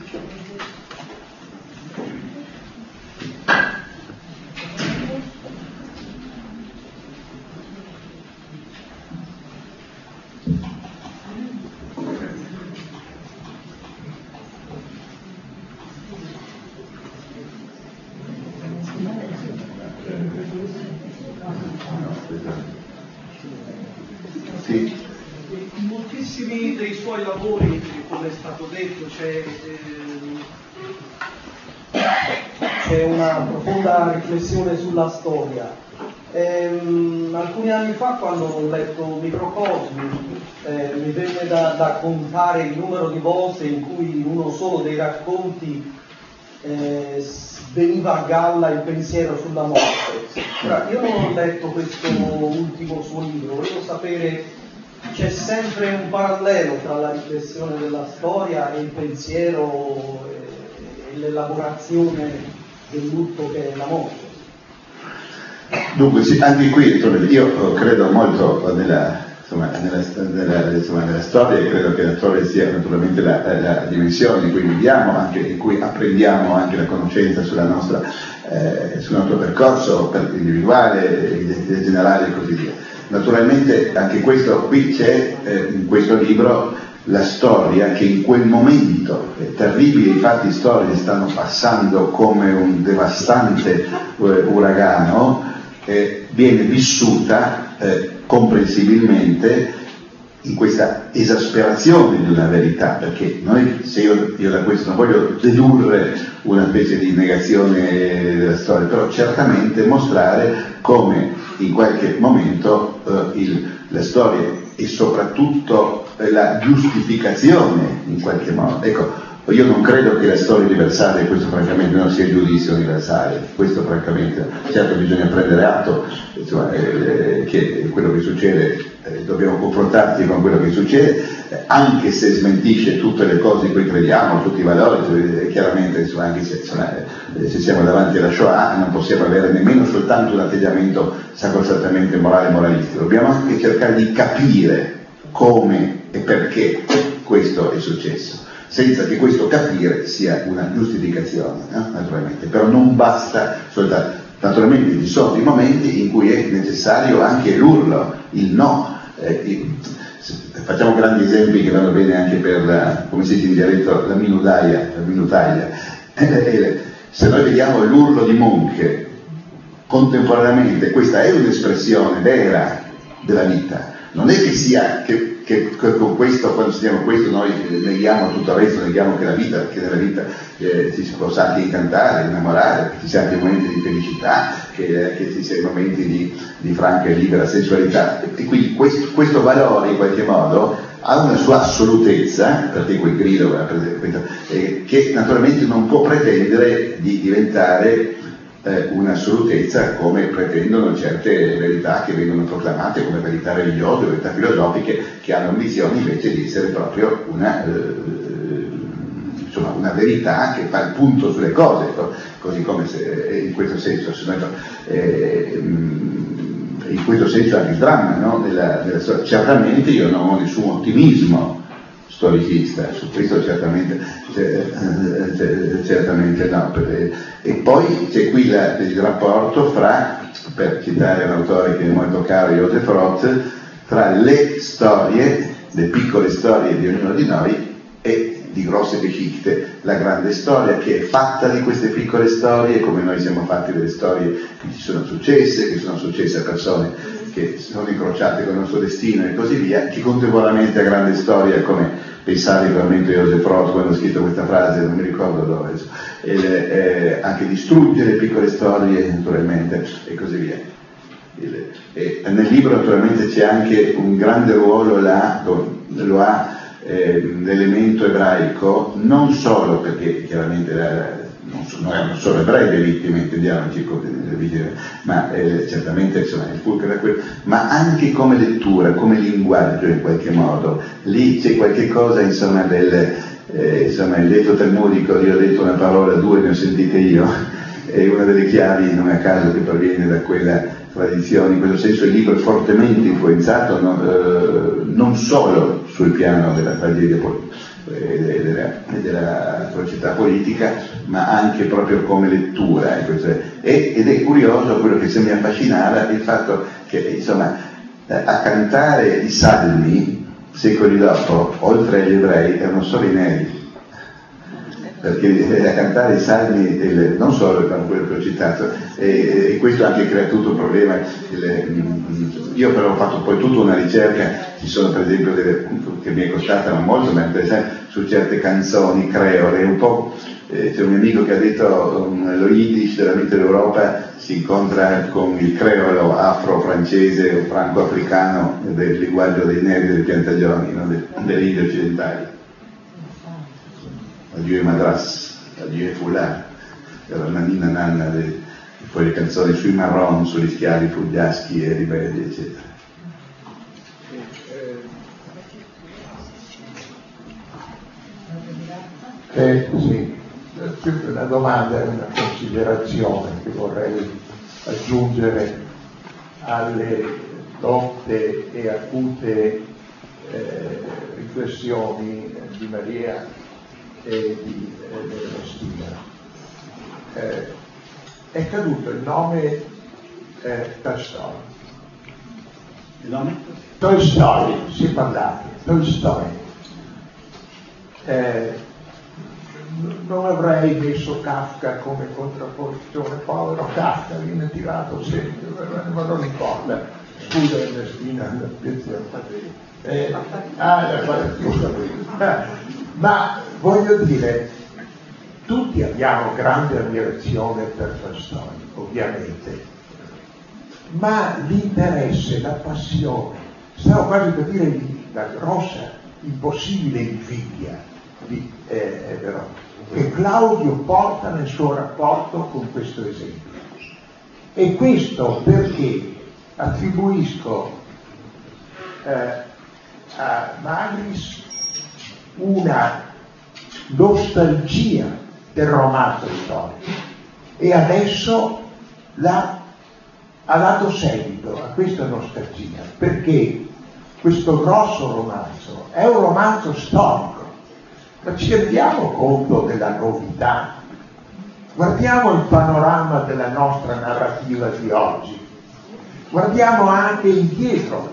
In moltissimi dei suoi lavori, come è stato detto, c'è una profonda riflessione sulla storia. Alcuni anni fa, quando ho letto Microcosmi, mi venne da contare il numero di volte in cui in uno solo dei racconti veniva a galla il pensiero sulla morte. Io non ho letto questo ultimo suo libro, volevo sapere, c'è sempre un parallelo tra la riflessione della storia e il pensiero e l'elaborazione del lutto che è la morte? Dunque sì, anche qui io credo molto nella storia, e credo che la storia sia naturalmente la dimensione in cui viviamo, anche in cui apprendiamo anche la conoscenza sul nostro percorso individuale, identità generale e così via. Naturalmente anche questo qui c'è in questo libro la storia che in quel momento terribili fatti storici stanno passando come un devastante uragano, viene vissuta comprensibilmente in questa esasperazione di una verità, perché se io da questo non voglio dedurre una specie di negazione della storia, però certamente mostrare come in qualche momento la storia e soprattutto la giustificazione in qualche modo. Ecco, io non credo che la storia universale, questo francamente non sia il giudizio universale, questo francamente, certo bisogna prendere atto che quello che succede, dobbiamo confrontarci con quello che succede, anche se smentisce tutte le cose in cui crediamo, tutti i valori, chiaramente anche se siamo davanti alla Shoah non possiamo avere nemmeno soltanto un atteggiamento sacrosantamente morale e moralistico, dobbiamo anche cercare di capire come e perché questo è successo, senza che questo capire sia una giustificazione, naturalmente, però non basta soltanto, naturalmente ci sono i momenti in cui è necessario anche l'urlo, il no, facciamo grandi esempi che vanno bene anche per come si dice in dialetto, la minutaglia. Se noi vediamo l'urlo di Munch contemporaneamente, questa è un'espressione vera della vita, non è che che con questo, quando sentiamo questo, noi neghiamo tutto il resto, neghiamo che nella vita ci si possa anche incantare, innamorare, che ci siano anche momenti di felicità, che ci siano momenti di franca e libera sensualità. E quindi questo valore in qualche modo ha una sua assolutezza, perché quel grido che naturalmente non può pretendere di diventare un'assolutezza come pretendono certe verità che vengono proclamate come verità religiose, verità filosofiche, che hanno ambizione invece di essere proprio una verità che fa il punto sulle cose, così come in questo senso in questo senso anche il dramma, no? della storia. Certamente io non ho nessun ottimismo storicista, su questo certamente no. E poi c'è qui il rapporto fra, per citare un autore che è molto caro, Joseph Roth, fra le storie, le piccole storie di ognuno di noi e di grosse Geschichte, la grande storia che è fatta di queste piccole storie, come noi siamo fatti delle storie che ci sono successe, che sono successe a persone che sono incrociate con il nostro destino e così via, che contemporaneamente a grande storia, come pensava veramente Joseph Roth quando ha scritto questa frase, non mi ricordo dove, anche distruggere piccole storie naturalmente e così via. E nel libro naturalmente c'è anche un grande ruolo, lo ha l'elemento ebraico, non solo perché chiaramente non erano solo ebrei le vittime, intendiamoci, ma certamente insomma, il fulcro era quello, ma anche come lettura, come linguaggio in qualche modo. Lì c'è qualche cosa insomma il detto talmudico, io ho detto una parola, due ne ho sentite io, è una delle chiavi, non è a caso che proviene da quella tradizione. In questo senso il libro è fortemente influenzato non solo sul piano della tragedia e della atrocità politica, ma anche proprio come lettura. Ed è curioso, quello che se mi affascinava, il fatto che insomma a cantare i salmi secoli dopo, oltre agli ebrei, erano solo i neri. Perché a cantare i salmi non solo quello che ho citato, e questo ha anche creato tutto un problema. Io però ho fatto poi tutta una ricerca, ci sono per esempio che mi è costata ma molto, ma interessante, su certe canzoni creole, un po'. C'è un mio amico che ha detto lo Yiddish della Mitteleuropa si incontra con il creolo afro-francese o franco-africano del linguaggio dei neri delle piantagioni, no? delle Indie occidentali. Adieu Madras, Adieu Foulard, era una ninna nanna, poi le canzoni sui marron, sugli schiavi fuggiaschi e ribelli, eccetera. Sì, più che una domanda è una considerazione che vorrei aggiungere alle dotte e acute riflessioni di Maria e di Ernestina. È caduto il nome Tolstoi. Il nome? Tolstoi, si è parlato, Tolstoi. Non avrei messo Kafka come contrapposizione, povero Kafka viene tirato sempre, ma non importa. Scusa Ernestina, ma voglio dire, tutti abbiamo grande ammirazione per Tolstoi, ovviamente, ma l'interesse, la passione, stavo quasi per dire la grossa, impossibile invidia che Claudio porta nel suo rapporto con questo esempio. E questo perché attribuisco a Magris una nostalgia del romanzo storico e adesso ha dato seguito a questa nostalgia perché questo grosso romanzo è un romanzo storico, ma ci rendiamo conto della novità? Guardiamo il panorama della nostra narrativa di oggi, guardiamo anche indietro.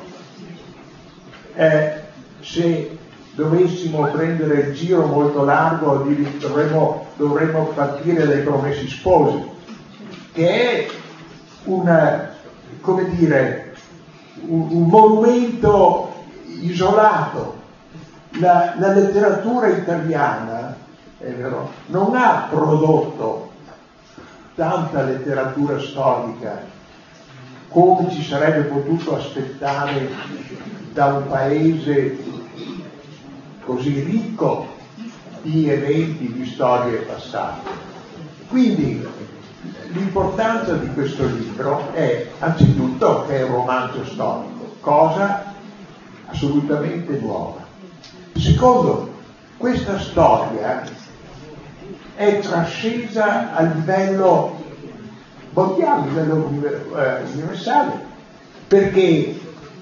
Se dovessimo prendere il giro molto largo dovremmo partire dai Promessi Sposi, che è un monumento isolato. La letteratura italiana, è vero, non ha prodotto tanta letteratura storica come ci sarebbe potuto aspettare da un paese così ricco di eventi, di storie passate. Quindi l'importanza di questo libro è anzitutto che è un romanzo storico, cosa assolutamente nuova. Secondo, questa storia è trascesa a livello mondiale, a livello universale, perché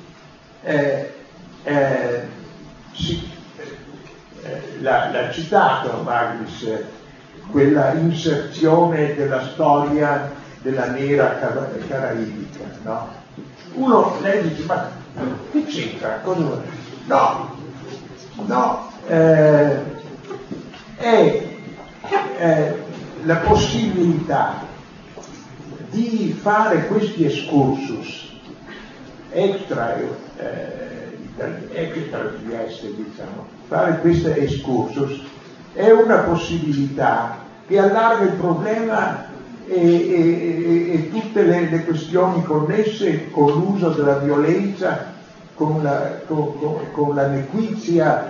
l'ha citato Magris, quella inserzione della storia della nera caraibica, no? Uno lei dice, ma che c'entra? No, è la possibilità di fare questi excursus extra trieste, diciamo, fare questo excursus è una possibilità che allarga il problema e tutte le questioni connesse con l'uso della violenza, con la nequizia,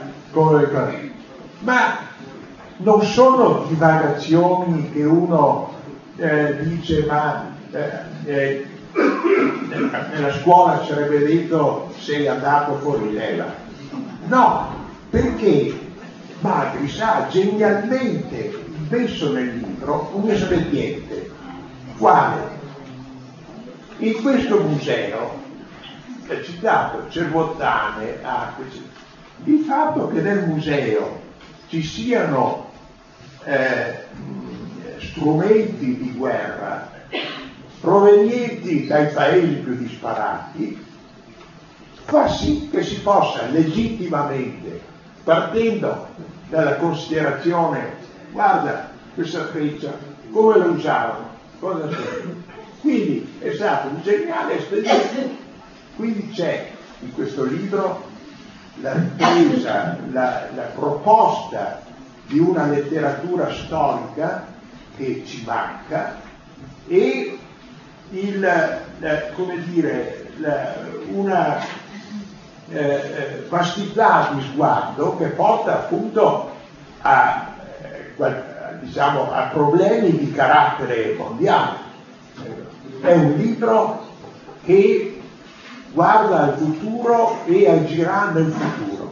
ma non sono divagazioni che uno dice ma nella scuola ci sarebbe detto sei andato fuori leva. No, perché Magris ha genialmente messo nel libro un espediente. Quale? In questo museo è citato Cervottane, il fatto che nel museo ci siano strumenti di guerra provenienti dai paesi più disparati fa sì che si possa legittimamente, partendo dalla considerazione guarda questa freccia, come la usavano, cosa serve. Quindi è stato un geniale espediente. Quindi c'è in questo libro la ripresa, la proposta di una letteratura storica che ci manca e una vastità di sguardo che porta appunto a problemi di carattere mondiale. È un libro che guarda al futuro e agirà nel futuro.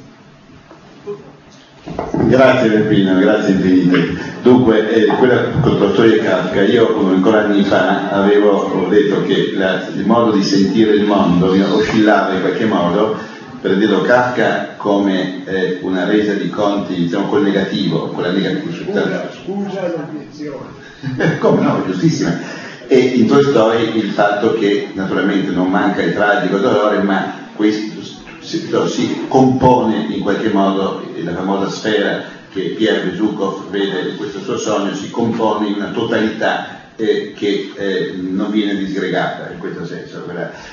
Grazie Peppino, grazie infinite. Dunque, quella contro storia Kafka, io ancora anni fa ho detto che il modo di sentire il mondo oscillava in qualche modo, prendendo Kafka come una resa di conti, diciamo, col negativo, con la negatività. Scusa l'obiezione. Come no, giustissima. E in Tolstoi il fatto che naturalmente non manca il tragico dolore, ma questo si compone in qualche modo, la famosa sfera che Pierre Bezukhov vede in questo suo sogno, si compone in una totalità che non viene disgregata in questo senso.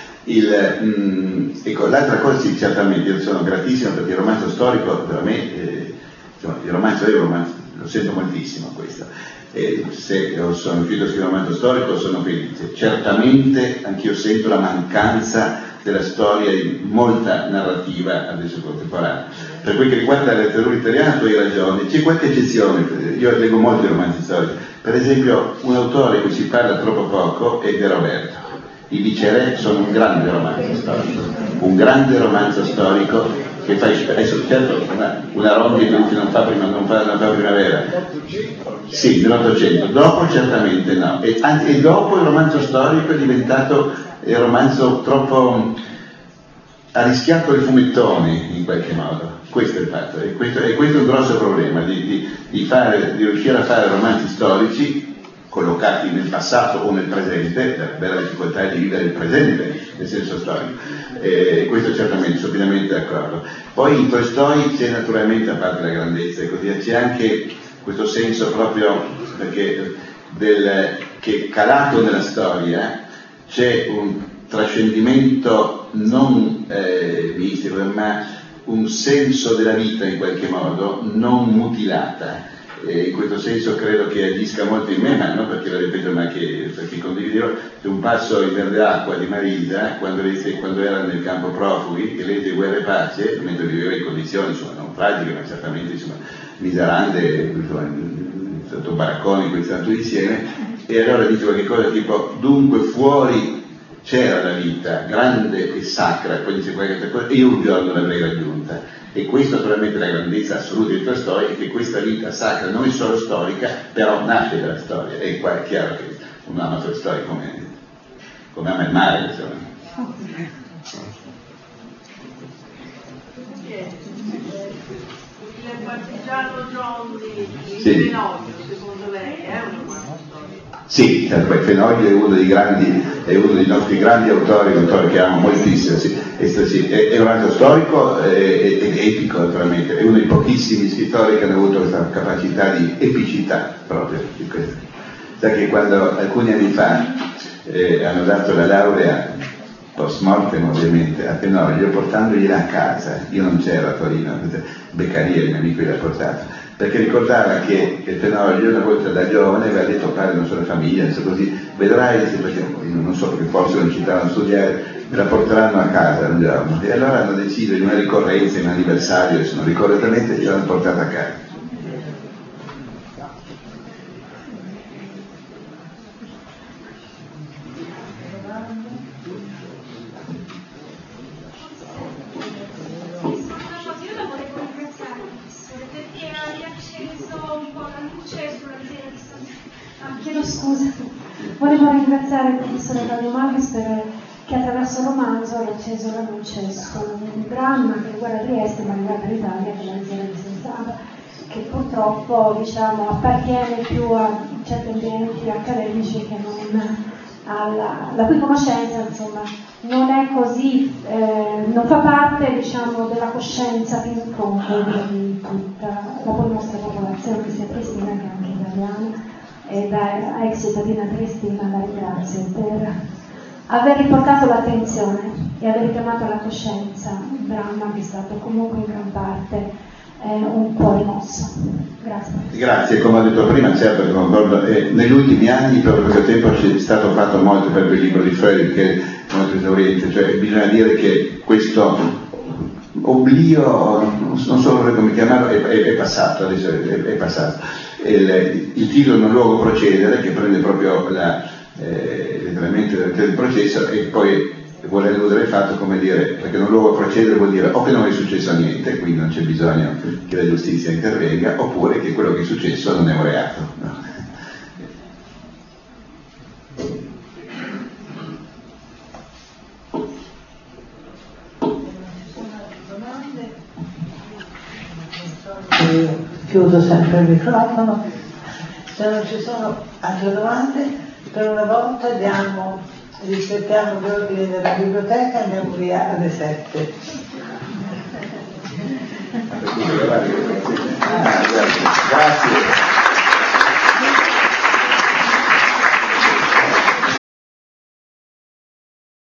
Ecco, l'altra cosa sì, certamente io sono gratissimo perché il romanzo storico per me, il romanzo lo sento moltissimo questo. Se sono riuscito a scrivere un romanzo storico sono felice. Certamente anch'io sento la mancanza della storia in molta narrativa adesso contemporanea. Per quel che riguarda la letteratura italiana tu hai ragione, c'è qualche eccezione, io leggo molti romanzi storici, per esempio un autore di cui si parla troppo poco è De Roberto. I Viceré sono un grande romanzo storico che fa adesso certo una Ronchi non fa primavera. Sì, nell'Ottocento, dopo certamente no, e dopo il romanzo storico è diventato il romanzo troppo ha rischiato il fumettone in qualche modo, questo è il fatto, e questo è un grosso problema di riuscire a fare romanzi storici collocati nel passato o nel presente, la vera difficoltà è di vivere il presente nel senso storico, questo certamente, sono pienamente d'accordo. Poi in Tolstoi c'è naturalmente, a parte la grandezza e così via, c'è anche questo senso proprio perché che calato nella storia c'è un trascendimento non mistico, ma un senso della vita in qualche modo non mutilata. In questo senso credo che agisca molto in me, ma non perché lo ripeto, ma che perché condivido un passo in verde acqua di Marisa quando era nel campo profughi, che legge Guerra e Pace, mentre viveva in condizioni insomma non tragiche, ma certamente insomma miserande, sotto baracconi, questi tanto insieme, e allora diceva che cosa tipo: dunque fuori c'era la vita grande e sacra, poi dice qualche cosa, e io un giorno l'avrei raggiunta. E questa naturalmente la grandezza assoluta di Tolstoi è che questa vita sacra non è solo storica, però nasce dalla storia, e qua è chiaro che uno ama Tolstoi come ama il mare, insomma. Il partigiano John di Sì. Fenoglio, secondo lei è una buona storia? Sì, Fenoglio è uno dei nostri grandi autori, un autore che amo moltissimo, sì. È un altro storico ed epico naturalmente, è uno dei pochissimi scrittori che hanno avuto questa capacità di epicità proprio di questo. Sai che quando alcuni anni fa hanno dato la laurea post mortem ovviamente a Fenoglio, portandogliela a casa, io non c'ero a Torino, Beccaria il mio amico gliel'ha portato, perché ricordava che Fenoglio una volta da giovane aveva detto padre non so la famiglia, così vedrai, non so perché forse non citavano a studiare, me la porteranno a casa un giorno, e allora hanno deciso in una ricorrenza, in un anniversario, se non ricordo esattamente, ce l'hanno portata a casa. Chiedo scusa, volevo ringraziare il professore Claudio Magris che attraverso il romanzo ha acceso la luce su un dramma che riguarda Trieste ma riguarda l'Italia, che è la zona di Senz'Aba, che purtroppo diciamo appartiene più a certi ambienti accademici che non la cui conoscenza insomma non è così, non fa parte diciamo della coscienza più in fondo di tutta la nostra popolazione, sia triestina che anche italiana. E da ex cittadina triestina la ringrazio per aver riportato l'attenzione e aver richiamato alla coscienza un dramma che è stato comunque in gran parte un po' rimosso. Grazie. Grazie, come ho detto prima, certo che concordo. Negli ultimi anni, per questo tempo, c'è stato fatto molto per il libro di Freud, che è molto esauriente, cioè bisogna dire che questo oblio, non so come chiamarlo, è passato, adesso è passato. Il titolo di Un luogo procedere, che prende proprio letteralmente del processo, e poi vuole eludere il fatto, come dire, perché un luogo procedere vuol dire o che non è successo niente, quindi non c'è bisogno che la giustizia intervenga, oppure che quello che è successo non è un reato. No? Chiudo sempre il microfono. Se non ci sono altre domande, per una volta rispettiamo gli ordini della biblioteca e andiamo via alle 7.